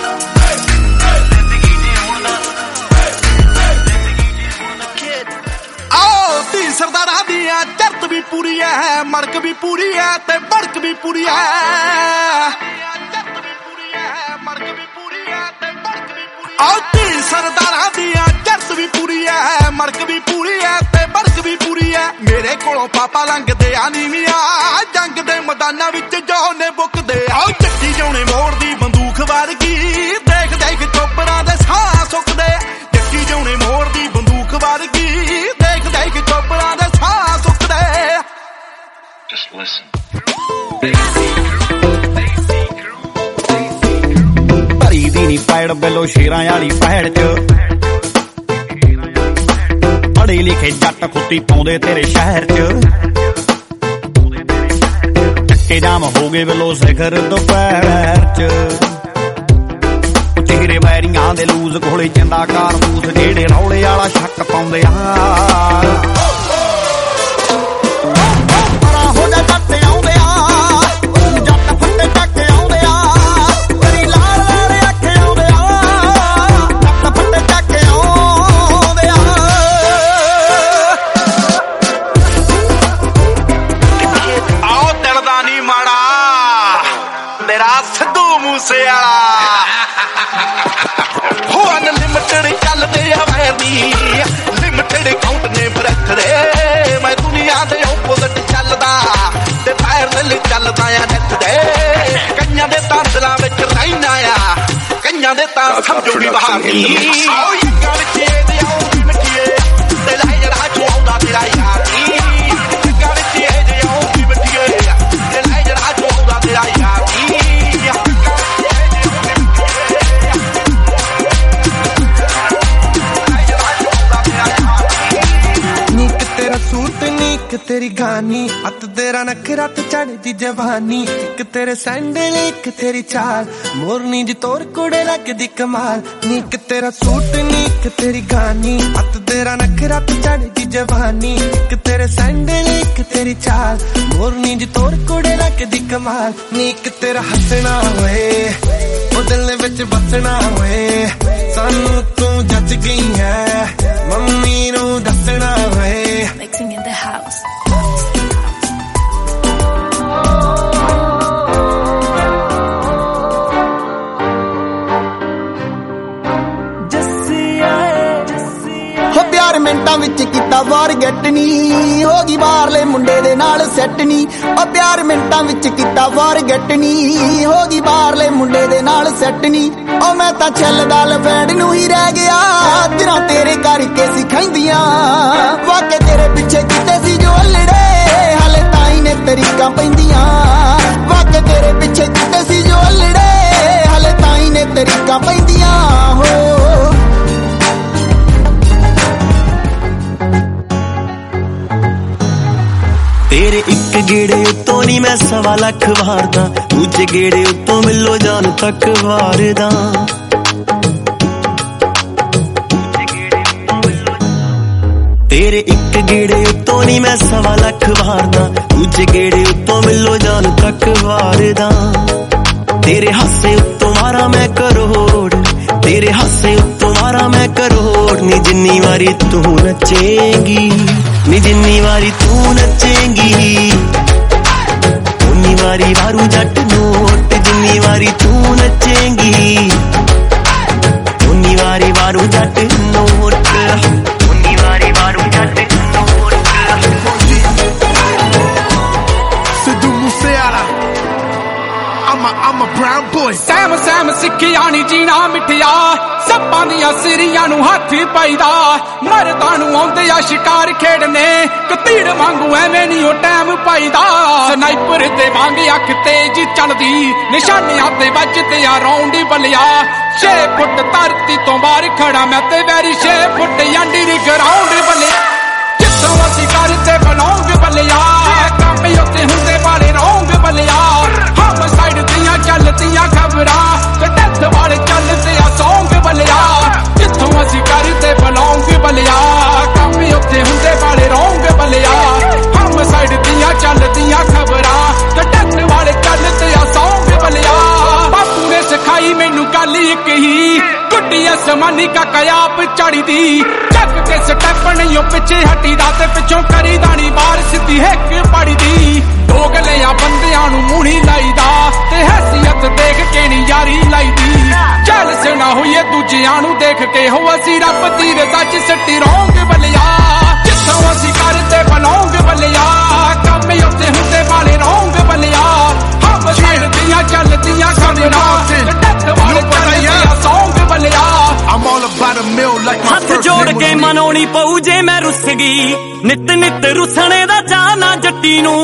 ਸਰਦਾਰਾਂ ਦੀਆਂ ਚਰਤ ਵੀ ਪੂਰੀ ਐ ਮੜਕ ਵੀ ਪੂਰੀ ਐ ਤੇ ਬੜਕ ਵੀ ਪੂਰੀ ਐ ਆਹ ਤੀ ਸਰਦਾਰਾਂ ਦੀਆਂ ਚਰਤ ਵੀ ਪੂਰੀ ਐ ਮੜਕ ਵੀ ਪੂਰੀ ਐ ਤੇ ਬੜਕ ਵੀ ਪੂਰੀ ਐ ਮੇਰੇ ਕੋਲੋਂ ਪਾਪਾ ਲੰਘਦੇ ਆ ਨੀਵੀਆਂ ਜੰਗ ਦੇ ਮੈਦਾਨਾਂ ਵਿੱਚ ਜੋਨੇ ਬੁੱਕਦੇ ਆਹ ਚੱਕੀ ਜਾਉਣੇ ਮੋੜ ਦੀ ਬੰਦੂਕ ਵਰਗੀ ਦੇਖ ਦੇਖ ਚੋਪਰਾਂ ਦੇ ਸਾਹ ਸੁੱਕਦੇ ਚੱਕੀ ਜਾਉਣੇ ਮੋੜ ਦੀ ਬੰਦੂਕ ਵਰਗੀ ਦੇਖ ਦੇਖ ਚੋਪਰਾਂ ਦੇ ਸਾਹ ਸੁੱਕਦੇ Just listen. ਭਰੀ ਦੀ ਨੀ ਪੈੜ ਬੈਲੋ ਸ਼ੇਰਾਂ ਵਾਲੀ ਪੈੜ ਚ ਪੜੇ ਲਿਖੇ ਜੱਟ ਖੁੱਤੀ ਪਾਉਂਦੇ ਤੇਰੇ ਸ਼ਹਿਰ ਚ ਚੱਕੇ ਜਾਮ ਹੋ ਗਏ ਬੈਲੋ ਸਿਖਰ ਦੁਪਹਿਰ ਚ ਚਿਹਰੇ ਵੈਰੀਆਂ ਦੇ ਲੂਜ਼ ਕੋਲੇ ਚੰਦਾ ਕਾਰਤੂਸ ਜਿਹੜੇ ਰੌਲੇ ਵਾਲਾ ਸ਼ੱਕ ਪਾਉਂਦੇ ਆ ਚੱਲਦਾ ਆ ਨੱਥ ਦੇ ਕੰਨਾਂ ਦੇ ਤਾਂਦਲਾਂ ਵਿੱਚ ਰਹਿਣਾ ਆ ਕੰਨਾਂ ਦੇ ਤਾਂ ਸਮਝੋ ਵੀ ਬਹਾਨੀ ਆਓ ਯੱਗਾ ਵਿੱਚ ਇਹਦੇ ਆਓ ਵੀ ਮੱਠੀਏ ਤੇ ਲੈ ਜਰਾ ਚੋਂਦਾ ਤੇਰਾ ਯਾਰੀ ਯੱਗਾ ਵਿੱਚ ਇਹਦੇ ਆਓ ਵੀ ਮੱਠੀਏ ਤੇ ਲੈ ਜਰਾ ਚੋਂਦਾ ਤੇਰਾ ਯਾਰੀ ਨੀਕ ਤੇਰਾ ਸੂਟ ਨੀਕ ਤੇਰੀ ਗਾਨੀ ਅੱਤ ਤੇਰਾ ਨਖਰਾ ਤੇ ਚੜਦੀ ਜਵਾਨੀ ਇੱਕ ਤੇਰੇ ਸੈਂਡਲ ਇੱਕ ਤੇਰੀ ਚਾਲ ਮੋਰਨੀ ਜੀ ਤੋਰ ਕੁੜੇ ਲੱਗਦੀ ਕਮਾਲ ਨੀਕ ਤੇਰਾ ਸੂਟ ਨੀਕ ਤੇਰੀ ਗਾਨੀ ਅੱਤ ਤੇਰਾ ਨਖਰਾ ਤੇ ਚੜਦੀ ਜਵਾਨੀ ਇੱਕ ਤੇਰੇ ਸੈਂਡਲ ਇੱਕ ਤੇਰੀ ਚਾਲ ਮੋਰਨੀ ਜੀ ਤੋਰ ਕੁੜੇ ਲੱਗਦੀ ਕਮਾਲ ਨੀਕ ਤੇਰਾ ਹੱਸਣਾ ਹੋਏ ਉਹ ਦਿਲ ਵਿੱਚ ਬਸਣਾ ਹੋਏ ਸਾਨੂੰ ਤੂੰ ਜੱਜ ਗਈ ਹੈ ਮੰਮੀ ਨੂੰ ਦੱਸਣਾ ਹੋਏ Mixing in the house. ਹੋ ਪਿਆਰ प्यार मिंटां विच कीता फॉरगेट नी हो गई बाहरले मुंडे दे नाल सेट नी ओ प्यार मिंटां विच कीता फॉरगेट नी हो गई बाहरले मुंडे दे नाल सेट नी ओ मैं तां छलदा लफैंड नूं ही रह गया दिनां तेरे करके सिखाइंदियां वाके तेरे पिछे कीते सी जो अल्लड़े हाले ताई ने तरीकां पैंदियां वाके तेरे पिछे कीते सी जो अल्लड़े हाले ताई ने तरीकां पैंदियां हो तेरे एक गेड़े उत्तों नी मैं सवा लख वारदा दूजे गेड़े उत्तों मिलो जान तक वारदा तेरे एक गेड़े उत्तों नी मैं सवा लख वारदा दूजे गेड़े उत्तों मिलो जान तक वारदा तेरे हासे उत्तों मारा मैं करोड़ तेरे हासे उत्तों मारा मैं करोड़ नी जिन्नी वारी तू नचेगी नी जिन्नी वारी तू नचेगी उन्नी वारी वारू जट नोट जिन्नी वारी तू नचेगी उन्नी वारी वारू जट नोट उन्नी वारी वारू जट नोट Sidhu Moosewala I'm a, I'm a brown boy ਸੈਮ ਸੈਮ ਸਿੱਖਿਆ ਨੀ ਜੀਣਾ ਮਿੱਠਿਆ ਸੱਪਾਂ ਦੀਆਂ ਸਿਰੀਆਂ ਨੂੰ ਹੱਥ ਪਾਈਦਾ ਮਰਦਾਂ ਨੂੰ ਆਉਂਦੇ ਆ ਸ਼ਿਕਾਰ ਖੇਡਨੇ ਕਤੀੜ ਵਾਂਗੂ ਐਵੇਂ ਨਹੀਂ ਉਹ ਟਾਈਮ ਪਾਈਦਾ ਸਨਾਈਪਰ ਤੇ ਵਾਂਗ ਅੱਖ ਤੇਜ਼ ਚੱਲਦੀ ਨਿਸ਼ਾਨਿਆਂ ਤੇ ਵੱਜਦੇ ਆ ਰੌਂਡ ਬਲਿਆ ਛੇ ਫੁੱਟ ਧਰਤੀ ਤੋਂ ਬਾਹਰ ਖੜਾ ਮੈਂ ਤੇ ਵੈਰੀ ਛੇ ਫੁੱਟ ਅੰਡਰ ਗਰਾਊਂਡ ਬਲਿਆ ਜਿੱਥੋਂ ਅਸੀਂ ਕਰਦੇ ਬਲੌਂਗ ਬਲਿਆ ਕੰਮ ਉੱਤੇ ਹੁੰਦੇ ਵਾਲੇ ਰੌਂਗ ਬਲਿਆ ਹਮ ਸਾਈਡ ਦੀਆਂ ਚੱਲਦੀਆਂ ਖਬਰਾਂ ਤੇ ਡੈਥ ਵਾਲੇ ਚੱਲਦੇ ਆ ਸੌਂਗ ਬਲਿਆ ਜਿੱਥੋਂ ਅਸੀਂ ਕਰਦੇ ਬਲੌਂਗ ਬਲਿਆ ਕੰਮ ਉੱਤੇ ਹੁੰਦੇ ਵਾਲੇ ਰੌਂਗ ਬਲਿਆ ਹਮ ਸਾਈਡ ਦੀਆਂ ਚੱਲਦੀਆਂ ਖਬਰਾਂ ਤੇ ਡੈਥ ਵਾਲੇ ਚੱਲਦੇ ਆ ਸੌਂਗ ਬਲਿਆ ਬਾਪੂ ਨੇ ਸਿਖਾਈ ਮੈਨੂੰ ਗੱਲ ਇੱਕ ਹੀ ਗੁੱਡੀ ਅਸਮਾਨੀ ਕਾ ਕਿਆਪ ਚੜਦੀ ਜੱਗ ਤੇ ਸਟੈਪ ਨਹੀਂ ਉਹ ਪਿੱਛੇ ਹਟੀਦਾ ਤੇ ਪਿੱਛੋਂ ਕਰੀਦਾ ਨੀ ਬਾਹਰ ਸਿੱਧੀ ਹੈਕ ਪੜਦੀ ਦੋਗਲਿਆਂ ਬੰਦਿਆਂ ਨੂੰ ਮੂਹਣੀ ਲਾਈਦਾ ਤੇ ਹੈਸੀਅਤ ਦੇਖ ਕੇ ਨੀ ਯਾਰੀ ਲਾਈਦੀ ਚੱਲ ਸਣਾ ਹੋਈਏ ਦੂਜਿਆਂ ਨੂੰ ਦੇਖ ਕੇ ਹੋ ਅਸੀਂ ਰੱਬ ਦੀ ਰਜ਼ਾ ਚ ਸੱਟੀ ਰੌਂਗ ਬਲਿਆ ਜਿੱਥੋਂ ਅਸੀਂ ਕਰਦੇ ਬਲੌਂਗ ਬਲਿਆ ਕੰਮ ਉੱਤੇ ਹੁੰਦੇ ਵਾਲੇ ਰੌਂਗ ਬਲਿਆ ਹਮ ਸਾਈਡ ਦੀਆਂ ਚੱਲਦੀਆਂ ਖਬਰਾਂ ਤੇ ਡੱਥ ਵਾਲੇ ਚੱਲਦੇ ਆ ਸੌਂਗ ਬਲਿਆ I'm all about a meal like my ਹੱਥ ਜੋੜ ਕੇ ਮਨਾਉਣੀ ਪਊ ਜੇ ਮੈਂ ਰੁੱਸ ਗਈ ਨਿੱਤ ਨਿੱਤ ਰੁੱਸਣੇ ਦਾ ਚਾਹ ਨਾ ਜੱਟੀ ਨੂੰ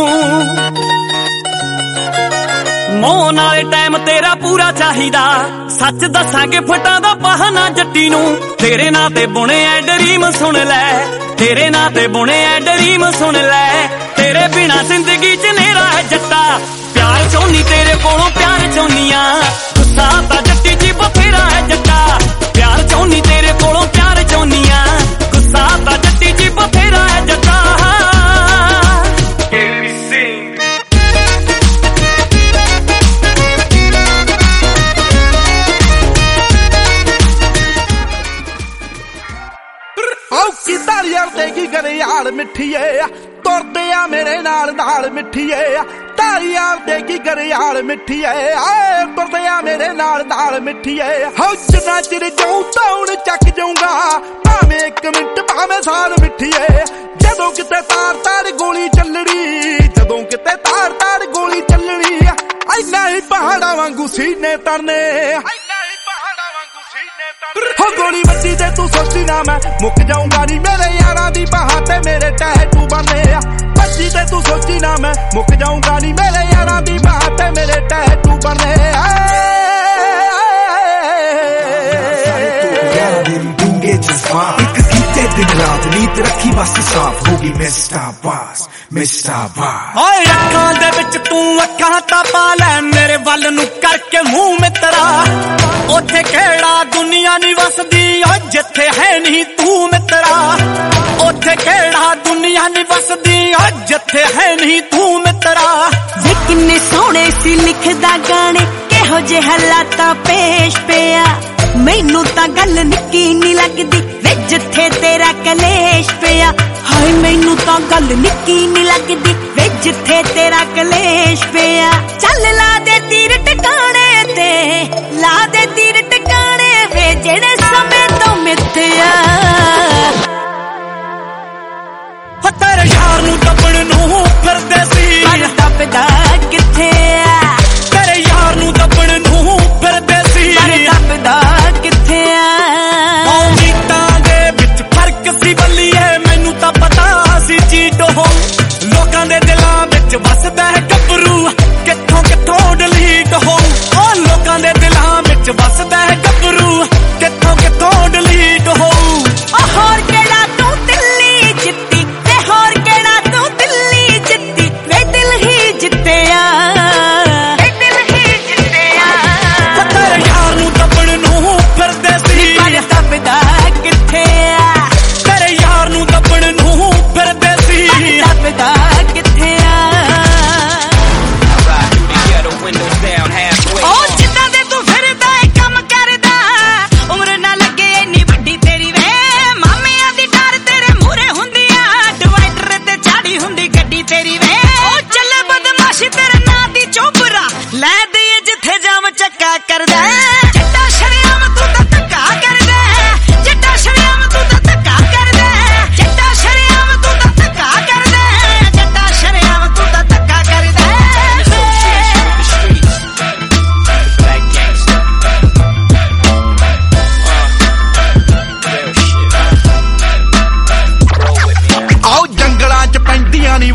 ਮੋਹ ਨਾਲੇ ਟਾਈਮ ਤੇਰਾ ਪੂਰਾ ਚਾਹੀਦਾ ਸੱਚ ਦੱਸਾਂਗੇ ਫਟਾਂ ਦਾ ਬਹਾਨਾ ਜੱਟੀ ਨੂੰ ਤੇਰੇ ਨਾਂ ਤੇ ਬੁਣੇ ਐ ਡਰੀਮ ਸੁਣ ਲੈ ਤੇਰੇ ਨਾਂ ਤੇ ਬੁਣੇ ਐ ਡਰੀਮ ਸੁਣ ਲੈ ਤੇਰੇ ਬਿਨਾ ਜ਼ਿੰਦਗੀ ਚ ਨੇਰਾ ਹੈ ਜੱਟਾ ਪਿਆਰ ਚਾਹੁੰਨੀ ਤੇਰੇ ਕੋਲੋਂ ਪਿਆਰ ਚਾਹੁੰਨੀਆਂ ਗੁੱਸਾ ਤਾਂ ਜੱਟੀ ਜੀ ਬਥੇਰਾ ਹੈ ਜੱਟਾ ਪਿਆਰ ਚਾਹੁੰਨੀ ਤੇਰੇ ਕੋਲੋਂ ਪਿਆਰ ਚਾਹੁੰਨੀਆਂ ਗੁੱਸਾ ਤਾਂ ਜੱਟੀ ਜੀ ਬਥੇਰਾ ਹੈ ਜੱਟਾ ਕਿਦਾਂ ਯਾਰ ਤੇ ਕੀ ਕਰੇ ਯਾਰ ਮਿੱਠੀਏ ਤੁਰਦੇ ਆ ਮੇਰੇ ਨਾਲ ਨਾਲ ਮਿੱਠੀਏ ਤਾਰੀ ਯਾਰ ਤੇ ਕੀ ਕਰੇ ਯਾਰ ਮਿੱਠੀਏ ਆਏ ਤੁਰਦੇ ਆ ਮੇਰੇ ਨਾਲ ਨਾਲ ਮਿੱਠੀਏ ਹੋ ਜਿੰਨਾ ਚਿਰ ਜਾਉ ਤੌਣ ਚੱਕ ਜਾਊਂਗਾ ਭਾਵੇਂ ਇੱਕ ਮਿੰਟ ਭਾਵੇਂ ਸਾਲ ਮਿੱਠੀਏ ਜਦੋਂ ਕਿਤੇ ਤਾਰ ਤਾਰ ਗੋਲੀ ਚੱਲਣੀ ਜਦੋਂ ਕਿਤੇ ਤਾਰ ਤਾਰ ਗੋਲੀ ਚੱਲਣੀ ਐਨਾ ਹੀ ਪਹਾੜਾਂ ਵਾਂਗੂ ਸੀਨੇ ਤਰਨੇ ਹੋ ਗੋਲੀ ਵੱਜੀ ਤੇ ਤੂੰ ਸੋਚੀ ਨਾ ਮੈਂ ਮੁੱਕ ਜਾਊਂਗਾ ਨੀ ਮੇਰੇ ਯਾਰਾਂ ਦੀ ਬਾਹਾਂ ਤੇ ਮੇਰੇ ਟੈਟੂ ਬਣੇ ਆ ਵੱਜੀ ਤੇ ਤੂੰ ਸੋਚੀ ਨਾ ਮੈਂ ਮੁੱਕ ਜਾਊਂਗਾ ਨੀ ਮੇਰੇ ਯਾਰਾਂ ਦੀ ਬਾਹਾਂ ਤੇ ਮੇਰੇ ਟੈਟੂ ਬਣੇ ਆ ਇੱਕ ਕੀਤੇ ਦਿਨ ਰਾਤ ਨੀਤ ਰੱਖੀ ਬਸ ਸਾਫ ਹੋਗੀ ਮਿਸਟਰ ਬਾਸ ਮਿਸਟਰ ਬਾਸ ਓਏ ਅੱਖਾਂ ਦੇ ਵਿੱਚ ਤੂੰ ਅੱਖਾਂ ਤਾਂ ਪਾ ਲੈ ਮੇਰੇ ਵੱਲ ਨੂੰ ਕਰਕੇ ਮੂੰਹ ਮਿੱਤਰਾ ਉੱਥੇ ਕਿਹੜਾ ਦੁਨੀਆ ਨਹੀਂ ਵਸਦੀ ਓ ਜਿੱਥੇ ਹੈ ਨਹੀਂ ਤੂੰ ਮਿੱਤਰਾ ਉੱਥੇ ਕਿਹੜਾ ਦੁਨੀਆ ਨਹੀਂ ਵਸਦੀ ਓ ਜਿੱਥੇ ਹੈ ਨਹੀਂ ਤੂੰ ਮਿੱਤਰਾ ਵੇ ਕਿੰਨੇ ਸੋਹਣੇ ਸੀ ਲਿਖਦਾ ਗਾਣੇ ਕਿਹੋ ਜਿਹੇ ਹਾਲਾਤਾਂ ਪੇਸ਼ ਪਿਆ ਮੈਨੂੰ ਤਾਂ ਗੱਲ ਨਿੱਕੀ ਨਹੀਂ ਲੱਗਦੀ ਵੇ ਜਿੱਥੇ ਤੇਰਾ ਕਲੇਸ਼ ਪਿਆ ਹਾਏ ਮੈਨੂੰ ਤਾਂ ਗੱਲ ਨਿੱਕੀ ਨਹੀਂ ਲੱਗਦੀ ਵੇ ਜਿੱਥੇ ਤੇਰਾ ਕਲੇਸ਼ ਪਿਆ ਚੱਲ ਲਾ ਦੇ ਤੀਰ ਟਿਕਾਣੇ ਤੇ ਲਾ ਦੇ ਤੀਰ ਟਿਕਾਣੇ ਵੇ ਜਿਹੜੇ ਸਮੇਂ ਤੋਂ ਮਿੱਥਿਆ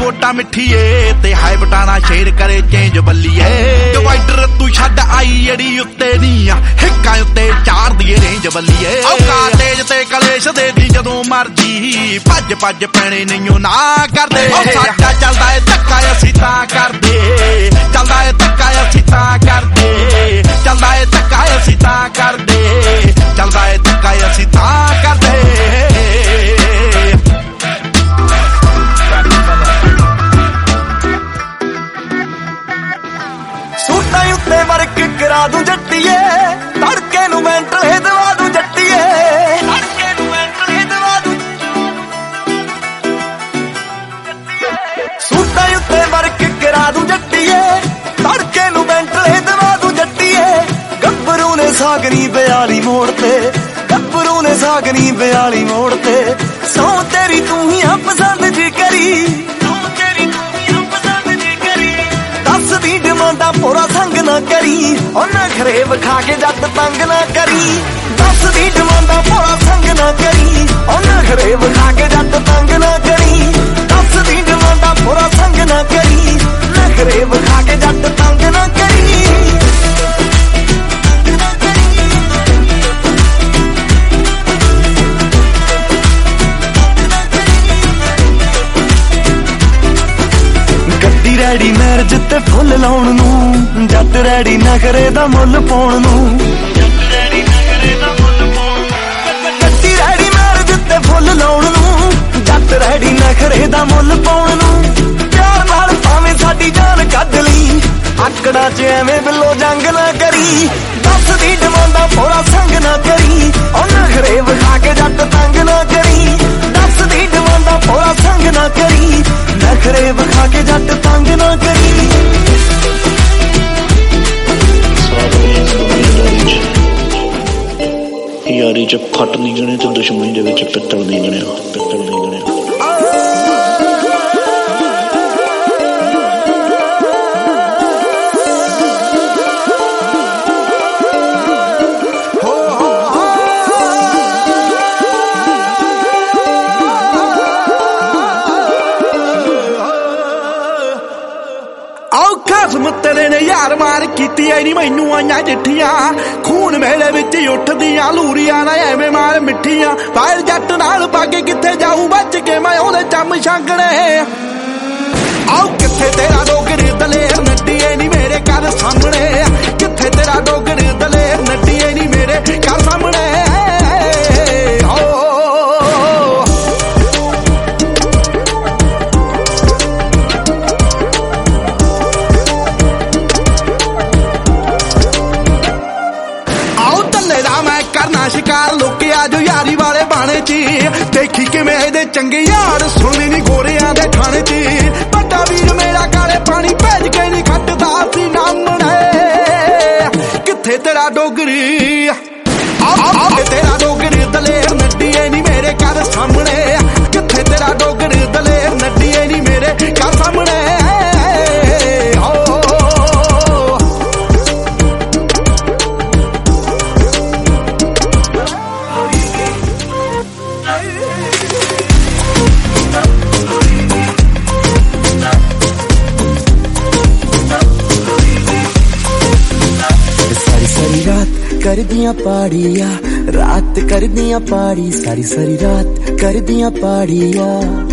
वोटा मिठीए ते हाय बटाना शेर करे चेंज बल्लीए डिवाइडर तू छड्ड आई अड़ी उत्ते नी हिक्कां उत्ते चार दिए रेंज बल्लीए औका तेज ते कलेश दे दी जदों मर्जी भज भज पैणे नहींओ ना करदे साडा चलदा ए धक्का असीं तां करदे चलदा ए धक्का असीं तां करदे चलदा ए धक्का असीं तां करदे चलदा ए धक्का असीं तां करदे सूटां उत्ते वर्क करा दूं जट्टीए तड़के नूं मैंटले दवा दूं जट्टीए तड़के नूं मैंटले दवा दूं सूटां उत्ते वर्क करा दूं जट्टीए तड़के नूं मैंटले दवा दूं जट्टीए गब्बरू ने सागनी बयाली मोड़ ते गब्बरू ने सागनी बयाली मोड़ ते सौ तेरी तू ही आ पसंद जी करी दी डिमांडा पूरा संग ना करी और नखरे विखा के जट तंग ना करी दस दी डिमांडा पूरा संग ना करी और नखरे विखा के जट तंग ना करी दस दी डिमांडा पूरा संग ना करी नखरे विखा के जट तंग ना करी रैडी मैरिज ते फुल लाउण नूं जट रैडी नखरे दा मुੱਲ पाउण नूं गड्डी रैडी मैरिज ते फुल लाउण नूं जट रैडी नखरे दा मुੱਲ पाउण नूं प्यार नाल भावें साडी जान कढ लई आकड़ा च एवें बिल्लो जंग ना करी दस दी डिमांडा पूरा संग ना करी ओ नखरे विखा के जट तंग ना करी दस दी डिमांडा पूरा संग ना करी नखरे विखा के जट तंग ना करी यारी च फट नहीं गणे ते दुश्मनी दे विच पित्तल नहीं गणिया पित्तल नहीं गणिया तेरे ने यार मार कीती ऐ नी मैनू आईयां चिट्ठियां खून मेले विच उठदियां लूरियां ना एवें मार मिठियां फायर जट नाल पागे किथे जाऊं बच के मैं ओदे चम छांगणे आओ किथे तेरा डोगरी दलेर नड्डी ऐ नी मेरे घर सामने किथे तेरा डोगरी दलेर नड्डी ऐ नी मेरे घर सामने शिकार लोके आजो यारी वाले बाणे ची देखी कि मैं दे चंगे यार सुनी नी गोरियां दे ठाणे ची बड़ा वीर मेरा काले पानी भेज के नी खटदा सी नामणे किथे तेरा डोगरी तेरा डोगरी दलेर नड्डी ऐ नी मेरे घर सामने किथे तेरा डोगरी दलेर नड्डी ऐ नी मेरे घर सामने कर दिया पाड़िया रात कर दिया पाड़ी सारी सारी रात कर दिया पाड़िया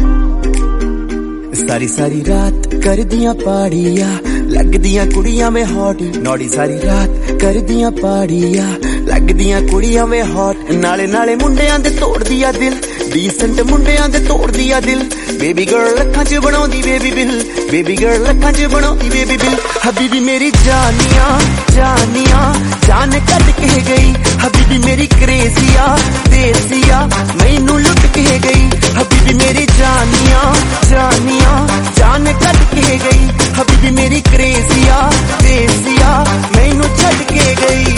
सारी सारी रात कर दिया पाड़िया लग दिया कुड़ियां में हॉट नौड़ी सारी रात कर दिया पाड़िया लग दिया कुड़ियां में हॉट नाले नाले मुंडियां दे तोड़ दिया दिल डीसेंट मुंडियां दे तोड़ दिया दिल बेबी गर्ल अखां च बनाउंदी बेबी बिल बेबी गर्ल अखां च बनाउंदी बेबी बिल हबीबी मेरी जानिया जानिया जान कट के गई हबीबी मेरी क्रेजिया देसिया मैनू लुट के गई हबीबी मेरी जानिया जानिया जान कट के गई हबीबी मेरी क्रेजिया देसिया मैनू छट के गई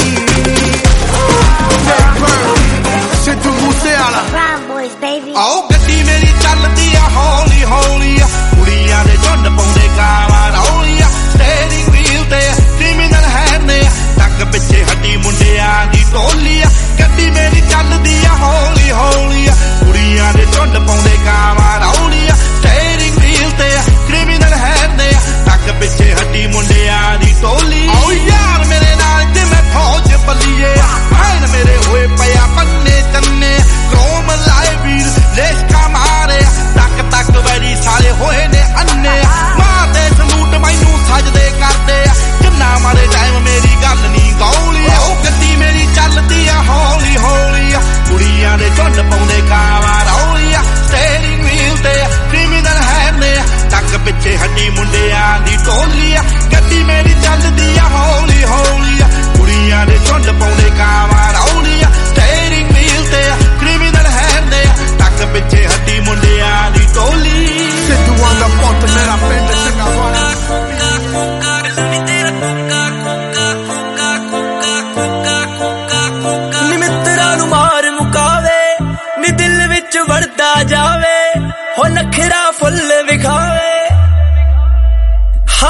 सिद्धू मूसे वाला आओ गड्डी मेरी चलदी आ हौली हौली कुड़ियां दे झुंड पाउंदे गावां रौलिया स्टीयरिंग व्हील ते क्रिमिनल हैंड ने टक पिछे हड्डी मुंडियां दी टोली गड्डी मेरी चलदी आ हौली हौली कुड़ियां दे झुंड पाउंदे गावां रौलिया स्टीयरिंग व्हील ते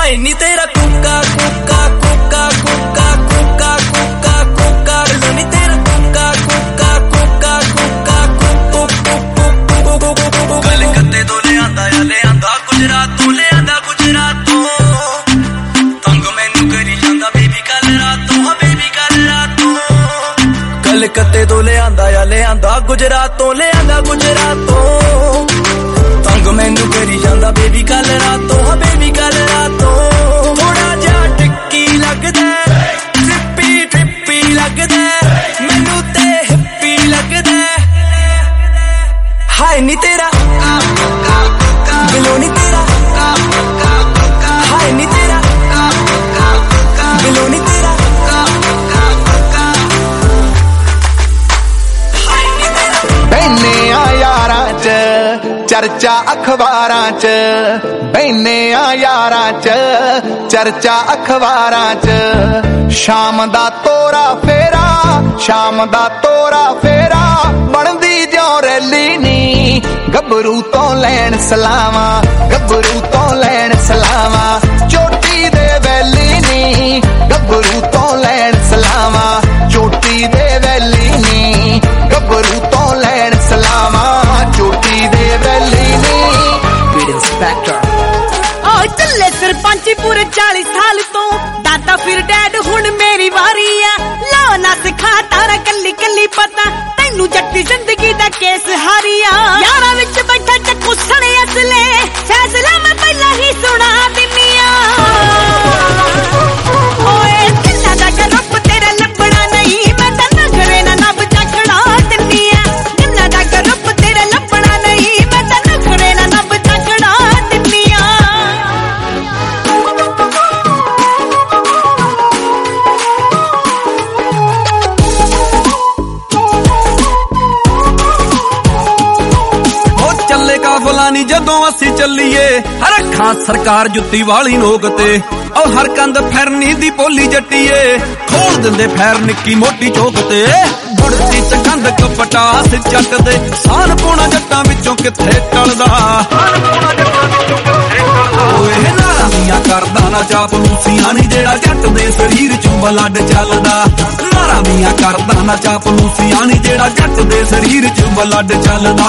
ਹਾਏ ਨੀ ਤੇਰਾ ਕੁੱਕਾ ਕੁੱਕਾ ਕੁੱਕਾ ਕੁੱਕਾ ਕੁੱਕਾ ਕੁੱਕਾ ਕੁੱਕਾ ਬਿੱਲੋ ਨੀ ਤੇਰਾ ਕੁੱਕਾ ਕੁੱਕਾ ਕੁੱਕਾ ਕੁੱਕਾ ਕੁੱਕਾ ਕਲਕੱਤੇ ਤੋਂ ਲਿਆਂਦਾ ਆ ਲਿਆਂਦਾ ਗੁਜਰਾਤ ਤੋਂ ਲਿਆਂਦਾ ਗੁਜਰਾਤ ਤੋਂ ਤੰਗ ਮੈਨੂੰ ਕਰੀ ਜਾਂਦਾ ਬੇਬੀ ਕੱਲ ਰਾਤੋਂ ਹਾਂ ਬੇਬੀ ਕੱਲ ਰਾਤੋਂ ਕਲਕੱਤੇ ਤੋਂ ਲਿਆਂਦਾ ਆ ਲਿਆਂਦਾ ਗੁਜਰਾਤ ਤੋਂ ਲਿਆਂਦਾ ਗੁਜਰਾਤ ਤੋਂ ਤੰਗ ਮੈਨੂੰ ਕਰੀ ਜਾਂਦਾ ਬੇਬੀ ਕੱਲ ਰਾਤੋਂ ਹਾਂ ਬੇਬੀ ਕੱਲ ਰਾਤੋਂ ਥੋੜਾ ਜਿਹਾ ਟਿੱਕੀ ਲੱਗਦਾ ਟ੍ਰਿੱਪੀ ਟ੍ਰਿੱਪੀ ਲੱਗਦਾ ਮੈਨੂੰ ਤੇ ਹਿੱਪੀ ਲੱਗਦਾ ਹਾਏ ਨੀ ਤੇਰਾ ਬਿੱਲੋ ਨੀ ਤੇਰਾ ਹਾਏ ਨੀ ਤੇਰਾ ਬਿੱਲੋ ਨੀ ਤੇਰਾ ਬੈਨੇ ਆ ਯਾਰਾਂ ਚ ਚਰਚਾ ਅਖਬਾਰਾਂ ਚ ਬੈਨੇ ਆ ਯਾਰਾਂ ਚ ਚਰਚਾ ਅਖਬਾਰਾਂ ਚ ਸ਼ਾਮ ਦਾ ਤੋਰਾ ਫੇਰਾ ਸ਼ਾਮ ਦਾ ਤੋਰਾ ਫੇਰਾ ਬਣਦੀ ਜਿਉਂ ਰੈਲੀ ਨੀ ਗੱਭਰੂ ਤੋਂ ਲੈਣ ਸਲਾਵਾਂ ਗੱਭਰੂ ਤੋਂ ਲੈਣ ਸਲਾਵਾਂ ਚੋਟੀ ਦੇ ਵੈਲੀ ਨੀ ਗੱਭਰੂ ਤੋਂ ਲੈਣ ਸਲਾਵਾਂ ਚੋਟੀ ਦੇ ਵੈਲੀ ਨੀ ਗੱਭਰੂ ਤੋਂ ਲੈਣ ਸਲਾਵਾਂ ਚੋਟੀ ਦੇ ਵੈਲੀ ਨੀ ਵੀਰ ਇੰਸਪੈਕਟਰ ਓ ਚੱਲੇ ਸਰਪੰਚ ਪੂਰੇ ਚਾਲੀ ਸਾਲ ਤੋਂ ਦਾਦਾ ਫਿਰ ਡੈਡ ਹੁਣ ਮੇਰੀ ਵਾਰੀ ਆ ਲਾ ਨਾ ਸਿਖਾ ਤਾਰਾ ਕੱਲੀ ਕੱਲੀ ਪਤਾ ਤੈਨੂੰ ਜੱਟੀ ਜ਼ਿੰਦਗੀ ਦਾ ਕੇਸ ਹਾਰੀਆ ਯਾਰਾਂ ਵਿੱਚ ਬੈਠਾ ਚੱਕੂ ਸਣੇ ਅਸਲੇ ਫੈਸਲਾ ਮੈਂ ਪਹਿਲਾਂ ਹੀ ਸੁਣਾ ਦਿੰਨੀ ਆ ਓਏ ਕਿੰਨਾ ਦਾ ਕਰਪ ਤੇਰਾ ਲੱਭਣਾ ਨਹੀਂ ਮੈਂ ਤਾਂ ਨਖਰੇ ਨਾ ਨੱਬ ਚੱਕਣਾ ਦਿੰਨੀ ਆ ਕਿੰਨਾ ਦਾ ਕਰਪ ਤੇਰਾ ਲੱਭਣਾ ਨਹੀਂ ਮੈਂ ਤਾਂ ਨਖਰੇ ਨਾ ਨੱਬ ਚੱਕਣਾ ਦਿੰਨੀ ਆ ਚੱਲੇ ਕਾਫਲਾ ਨੀ ਜਦੋਂ ਅਸੀਂ ਚੱਲੀਏ ਰੱਖਾਂ ਸਰਕਾਰ ਜੁੱਤੀ ਵਾਲੀ ਨੋਕ ਤੇ ਉਹ ਹਰ ਕੰਧ ਫਿਰਨੀ ਦੀ ਪੋਲੀ ਜੱਟੀਏ ਖੋਲ ਦਿੰਦੇ ਫੈਰ ਨਿੱਕੀ ਮੋਟੀ ਚੋਕ ਤੇ ਗੁੜਤੀ ਚ ਕੰਧ ਕਪਟਾਸ ਚੱਟਦੇ ਸਾਨ ਪੋਣਾ ਜੱਟਾਂ ਵਿੱਚੋਂ ਕਿੱਥੇ ਟਲਦਾ ਓਏ ਨਾਰਾ ਮੀਆਂ ਕਰਦਾ ਨਾ ਚਾਪਲੂਸੀਆਂ ਨੀ ਜਿਹੜਾ ਜੱਟ ਦੇ ਸਰੀਰ ਚੋਂ ਬਲੱਡ ਚੱਲਦਾ ਨਾਰਾ ਮੀਆਂ ਕਰਦਾ ਨਾ ਚਾਪਲੂਸੀਆਂ ਨੀ ਜਿਹੜਾ ਜੱਟ ਦੇ ਸਰੀਰ ਚੋਂ ਬਲੱਡ ਚੱਲਦਾ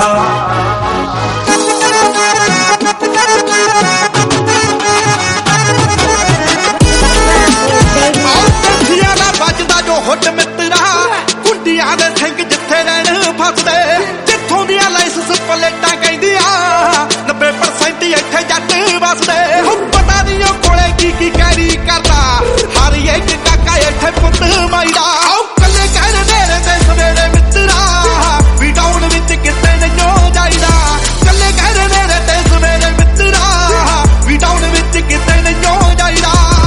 ਵੱਜਦਾ ਜੋ ਹੁੱਟ ਮਿੱਤਰਾ ਕੁੰਡੀਆਂ ਦੇ ਸਿੰਘ ਜਿੱਥੇ ਰਹਿਣ ਫਸਦੇ ਜਿੱਥੋਂ ਦੀਆਂ ਲਾਇਸੈਂਸ ਪਲੇਟਾਂ ਕਹਿੰਦੀਆਂ ਨੱਬੇ ਪਰਸੈਂਟ ਇੱਥੇ ਜੱਟ ਵਸਦੇ ਹੁਣ ਪਤਾ ਨਹੀਂ ਉਹ ਕੋਲੇ ਕੀ ਕੀ ਕੈਰੀ ਕਰਦਾ ਹਰ ਇੱਕ ਕਾਕਾ ਇੱਥੇ ਪੁੱਤ ਮਾਈਦਾ ਕੱਲੇ ਕਹਿ ਮੇਰੇ ਤੇ ਸਵੇਰੇ ਮਿੱਤਰਾ ਵੀ ਡਾਊਨ ਵਿੱਚ ਕਿਤੇ ਨਹੀਂ ਜਾਈਦਾ ਕੱਲੇ ਕਹਿ ਮੇਰੇ ਤੇ ਸਵੇਰੇ ਮਿੱਤਰਾ ਵੀ ਡਾਊਨ ਵਿੱਚ ਕਿਤੇ ਨਹੀਂ ਜਾਈਦਾ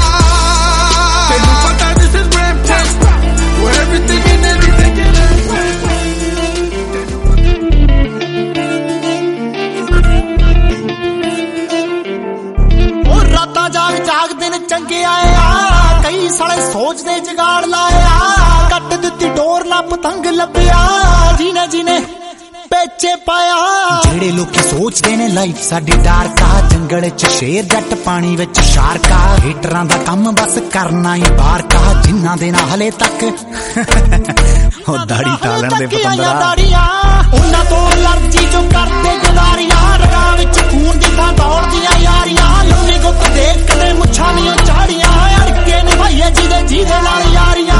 ਜਾਗ ਜਾਗ ਦਿਨ ਚੰਗੇ ਆਏ ਆ ਕਈ ਸਾਲੇ ਸੋਚਦੇ ਜਗਾੜ ਲਾਇਆ ਕੱਟ ਦਿੱਤੀ ਡੋਰ ਲਾ ਪਤੰਗ ਲੱਭਿਆ ਜੀਨੇ ਜੀਨੇ ਪੇਚੇ ਪਾਇਆ ਜਿਹੜੇ ਲੋਕੀ ਸੋਚਦੇ ਨੇ ਲਾਈਫ ਸਾਡੀ ਡਾਰਕਾ ਜੰਗਲ ਚ ਸ਼ੇਰ ਜੱਟ ਪਾਣੀ ਵਿੱਚ ਸ਼ਾਰਕਾ ਹੀਟਰਾਂ ਦਾ ਕੰਮ ਬਸ ਕਰਨਾ ਹੀ ਬਾਰਕਾ ਜਿਨ੍ਹਾਂ ਦੇ ਨਾਲ ਹਲੇ ਤੱਕ ਉਹ ਦਾੜੀ ਟਾਲਣ ਦੇ ਪਤੰਦਰਾ ਉਹਨਾਂ ਤੋਂ ਅਲਰਜੀ ਜੋ ਕਰਦੇ ਗੁਜ਼ਾਰੀਆਂ ਰਗਾਂ ਵਿੱਚ ਖੂਨ ਦੀ ਥਾਂ ਦੌੜਦੀਆਂ ਯਾਰੀਆਂ ਲੰਮੀ ਗੁੱਤ ਦੇਖ ਕਦੇ ਮੁੱਛਾਂ ਦੀਆਂ ਝਾੜੀਆਂ ਅੜਕੇ ਨੇ ਭਾਈਏ ਜਿਹਦੇ ਜਿਹਦੇ ਨਾਲ ਯਾਰੀਆਂ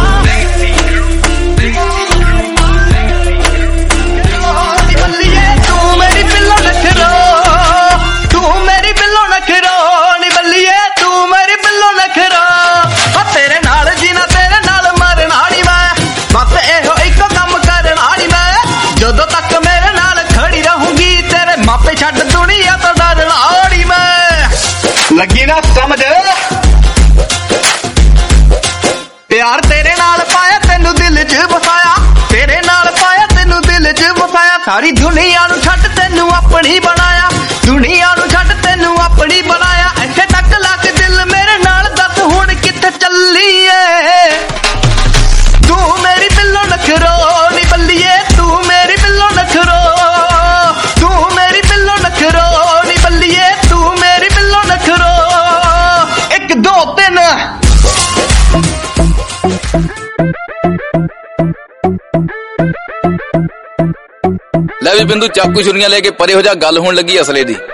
ਬੱਲੀਏ ਤੂੰ ਮੇਰੀ ਬਿੱਲੋ ਨਖਰੋ ਤੂੰ ਮੇਰੀ ਬਿੱਲੋ ਨਖਰੋ ਨੀ ਬੱਲੀਏ ਤੂੰ ਮੇਰੀ ਬਿੱਲੋ ਨਖਰੋ ਓ ਤੇਰੇ ਨਾਲ ਜੀਣਾ ਤੇਰੇ ਨਾਲ ਮਰਨਾ ਨੀ ਮੈਂ ਬਸ ਇਹੋ ਇੱਕੋ ਕੰਮ ਕਰਨਾ ਨੀ ਮੈਂ ਜਦੋਂ ਤੱਕ ਮੇਰੇ ਨਾਲ ਖੜੀ ਰਹੂੰਗੀ ਤੇਰੇ ਮਾਪੇ ਛੱਡ ਦੁਨੀਆ ਤੋਂ ਡਰਨਾ ਨੀ ਮੈਂ ਲੱਗੀ ਨਾ ਸਮਝ ਪਿਆਰ ਤੇਰੇ ਨਾਲ ਪਾਇਆ ਤੈਨੂੰ ਦਿਲ 'ਚ ਵਸਾਇਆ ਲੈ ਵੀ ਬਿੰਦੂ ਚਾਕੂ ਛੁਰੀਆਂ ਲੈ ਕੇ ਪਰੇ ਹੋ ਜਾ, ਗੱਲ ਹੋਣ ਲੱਗੀ ਅਸਲੇ ਦੀ।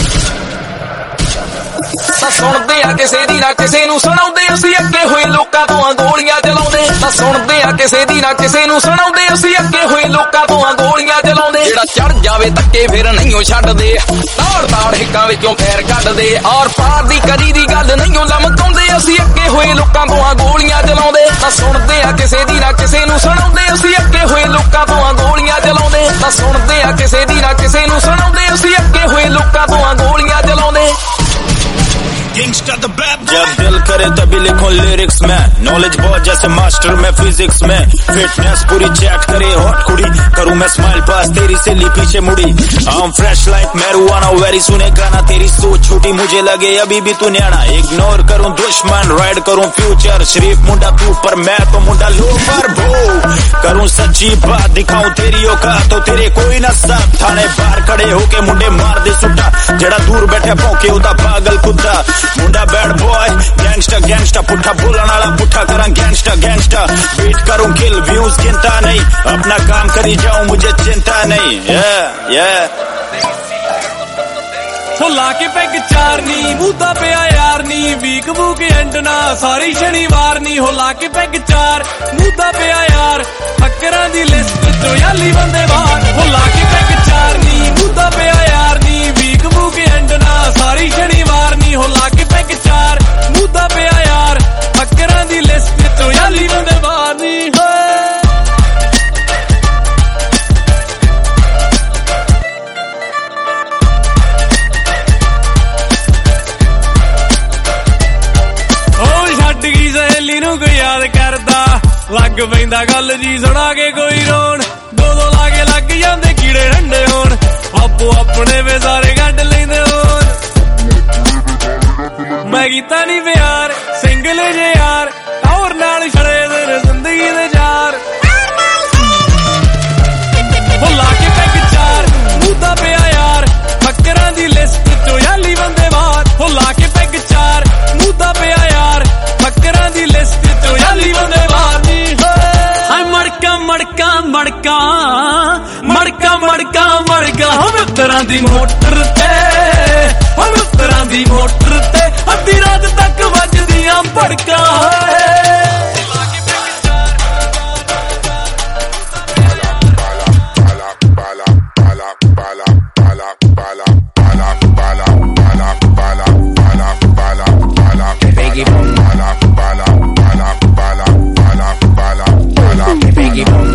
ਤਾਂ ਸੁਣਦੇ ਆ ਕਿਸੇ ਦੀ ਨਾ ਕਿਸੇ ਨੂੰ ਸੁਣਾਉਂਦੇ, ਅਸੀਂ ਅੱਗੇ ਹੋਏ ਲੋਕਾਂ ਤੋਂ ਗੋਲੀਆਂ ਚਲਾਉਂਦੇ। ਤਾਂ ਸੁਣਦੇ ਆ ਕਿਸੇ ਦੀ ਨਾ ਕਿਸੇ ਨੂੰ ਸੁਣਾਉਂਦੇ, ਅਸੀਂ ਅੱਗੇ ਹੋਏ ਲੋਕਾਂ ਤੋਂ ਗੋਲੀਆਂ ਚਲਾਉਂਦੇ। ਜਿਹੜਾ ਚੜ ਜਾਵੇ ਧੱਕੇ ਫਿਰ ਨਹੀਂਓ ਛੱਡਦੇ, ਤਾੜ ਤਾੜ ਹਿੱਕਾਂ ਵਿੱਚੋਂ ਫੇਰ ਕੱਢਦੇ। ਔਰ ਪਾਰ ਦੀ ਕਦੀ ਦੀ ਗੱਲ ਨਹੀਂਓ ਲਮਕਾਉਂਦੇ, ਅਸੀਂ ਅੱਗੇ ਹੋਏ ਲੋਕਾਂ ਤੋਂ ਗੋਲੀਆਂ ਚਲਾਉਂਦੇ। ਤਾਂ ਸੁਣਦੇ ਆ ਕਿਸੇ ਦੀ ਨਾ ਕਿਸੇ ਨੂੰ ਸੁਣਾਉਂਦੇ, ਅਸੀਂ ਅੱਗੇ ਹੋਏ ਲੋਕਾਂ ਤੋਂ ਗੋਲੀਆਂ ਚਲਾਉਂਦੇ। ਤਾਂ ਸੁਣਦੇ ਆ ਕਿਸੇ ਦੀ ਨਾ ਕਿਸੇ ਨੂੰ ਸੁਣਾਉਂਦੇ, ਅਸੀਂ ਅੱਗੇ ਹੋਏ ਲੋਕਾਂ ਤੋਂ ਗੋਲੀਆਂ ਚਲਾਉਂਦੇ। जब दिल करे तभी लिखो लिरिक्स में, नॉलेज बहुत जैसे मास्टर में फिजिक्स में, फिटनेस पूरी चेक करे हॉट कुड़ी, करूं मैं स्माइल पास तेरी सिली पीछे मुड़ी। I'm fresh like marijuana, very सुने गाना तेरी सोच छोटी मुझे लगे अभी भी तू न्याणा। इग्नोर करूं दुश्मन राइड करूं फ्यूचर, शरीफ मुंडा तू पर मैं तो मुंडा लोफर भो। करूं सच्ची बात दिखाऊं तेरी औकात तो तेरे कोई ना साथ, थाने बाहर खड़े होके मुंडे मार दे सुट्टा, जेड़ा दूर बैठे भौंके उदा पागल कुत्ता। मुंडा बैड बॉय गैंगस्टर गैंगस्टर, पुट्ठा बोलने वाला पुट्ठा करा गैंगस्टर गैंगस्टर। बीट करूं किल व्यूज गिनता नहीं, अपना काम करी जाऊं मुझे चिंता नहीं। yeah, yeah। ਲਾ ਕੇ ਪੈਗ ਚਾਰ ਨੀ ਮੂਦਾ ਪਿਆ ਯਾਰ ਨੀ, ਵੀਕ ਬੂਕ ਐਂਡ ਨਾ ਸਾਰੀ ਸ਼ਨੀਵਾਰ ਨੀ। ਹੋ ਲਾ ਕੇ ਪੈਗ ਚਾਰ ਮੂਦਾ ਪਿਆ ਯਾਰ, ਫੱਕਰਾਂ ਦੀ ਲਿਸਟ ਚੋਂ ਯਾਲੀ ਬੰਦੇ ਬਾਹਰ। ਹੋ ਲਾ ਕੇ ਪੈਗ ਚਾਰ ਨੀ ਮੂਦਾ ਪਿਆ ਯਾਰ ਨੀ, ਵੀਕ ਬੂਕ ਐਂਡ ਨਾ ਸਾਰੀ ਸ਼ਨੀਵਾਰ ਨੀ। ਹੋ ਲਾ ਕੇ ਪੈਗ ਚਾਰ ਮੂਦਾ ਪਿਆ ਯਾਰ, ਫੱਕਰਾਂ ਦੀ ਲਿਸਟ ਚੋਂ ਯਾਲੀ ਬੰਦੇ ਬਾਹਰ ਨੀ। ਕੋਈ ਯਾਦ ਕਰਦਾ ਲੱਗ ਪੈਂਦਾ ਗੱਲ ਜੀ ਸੁਣਾ ਕੇ ਕੋਈ ਰੋਣ, ਦੋ ਦੋ ਲਾ ਕੇ ਲੱਗ ਜਾਂਦੇ ਕੀੜੇ ਠੰਡੇ ਹੋਣ, ਆਪੋ ਆਪਣੇ ਵੇ ਸਾਰੇ ਕੱਢ ਲੈਂਦੇ ਹੋਣ। ਮੈਂ ਕੀਤਾ ਨੀ ਪਿਆਰ ਸਿੰਗਲ ਜੇ ਯਾਰ, ਹੋਰ ਨਾਲ ਛੜੇ ਦੇ ਜ਼ਿੰਦਗੀ ਦੇ ਯਾਰ। ਉਹ ਲਾ ਕੇ ਪੈਗ ਚਾਰ ਮੂਦਾ ਪਿਆ ਯਾਰ, ਫੱਕਰਾਂ ਦੀ ਲਿਸਟ ਚੋਂ ਯਾਲੀ ਬੰਦੇ ਬਾਹਰ। ਉਹ ਲਾ ਕੇ ਪੈਗ ਚਾਰ ਮੂਦਾ ਪਿਆ ਯਾਰ, ਫੱਕਰਾਂ ਦੀ ਲਿਸਟ ਚੋਂ ਯਾਲੀ ਬੰਦੇ ਬਾਹਰ ਨੀ। ਹਾਏ ਮੜਕਾ ਮੜਕਾ ਮੜਕਾ ਮੜਕਾ ਮੜਕਾ ਮੜਕਾ, ਹਮ ਤਰ੍ਹਾਂ ਦੀ ਮੋਟਰ ਤੇ ਹਮ ਤਰ੍ਹਾਂ ਦੀ ਮੋਟਰ ਤੇ, ਅੱਧੀ ਰਾਤ ਤੱਕ ਵੱਜਦੀਆਂ ਭੜਕਾਂ।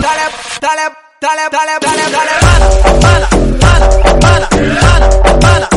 Dale, dale, dale, dale, dale, dale, bala, bala, bala, bala, bala, bala.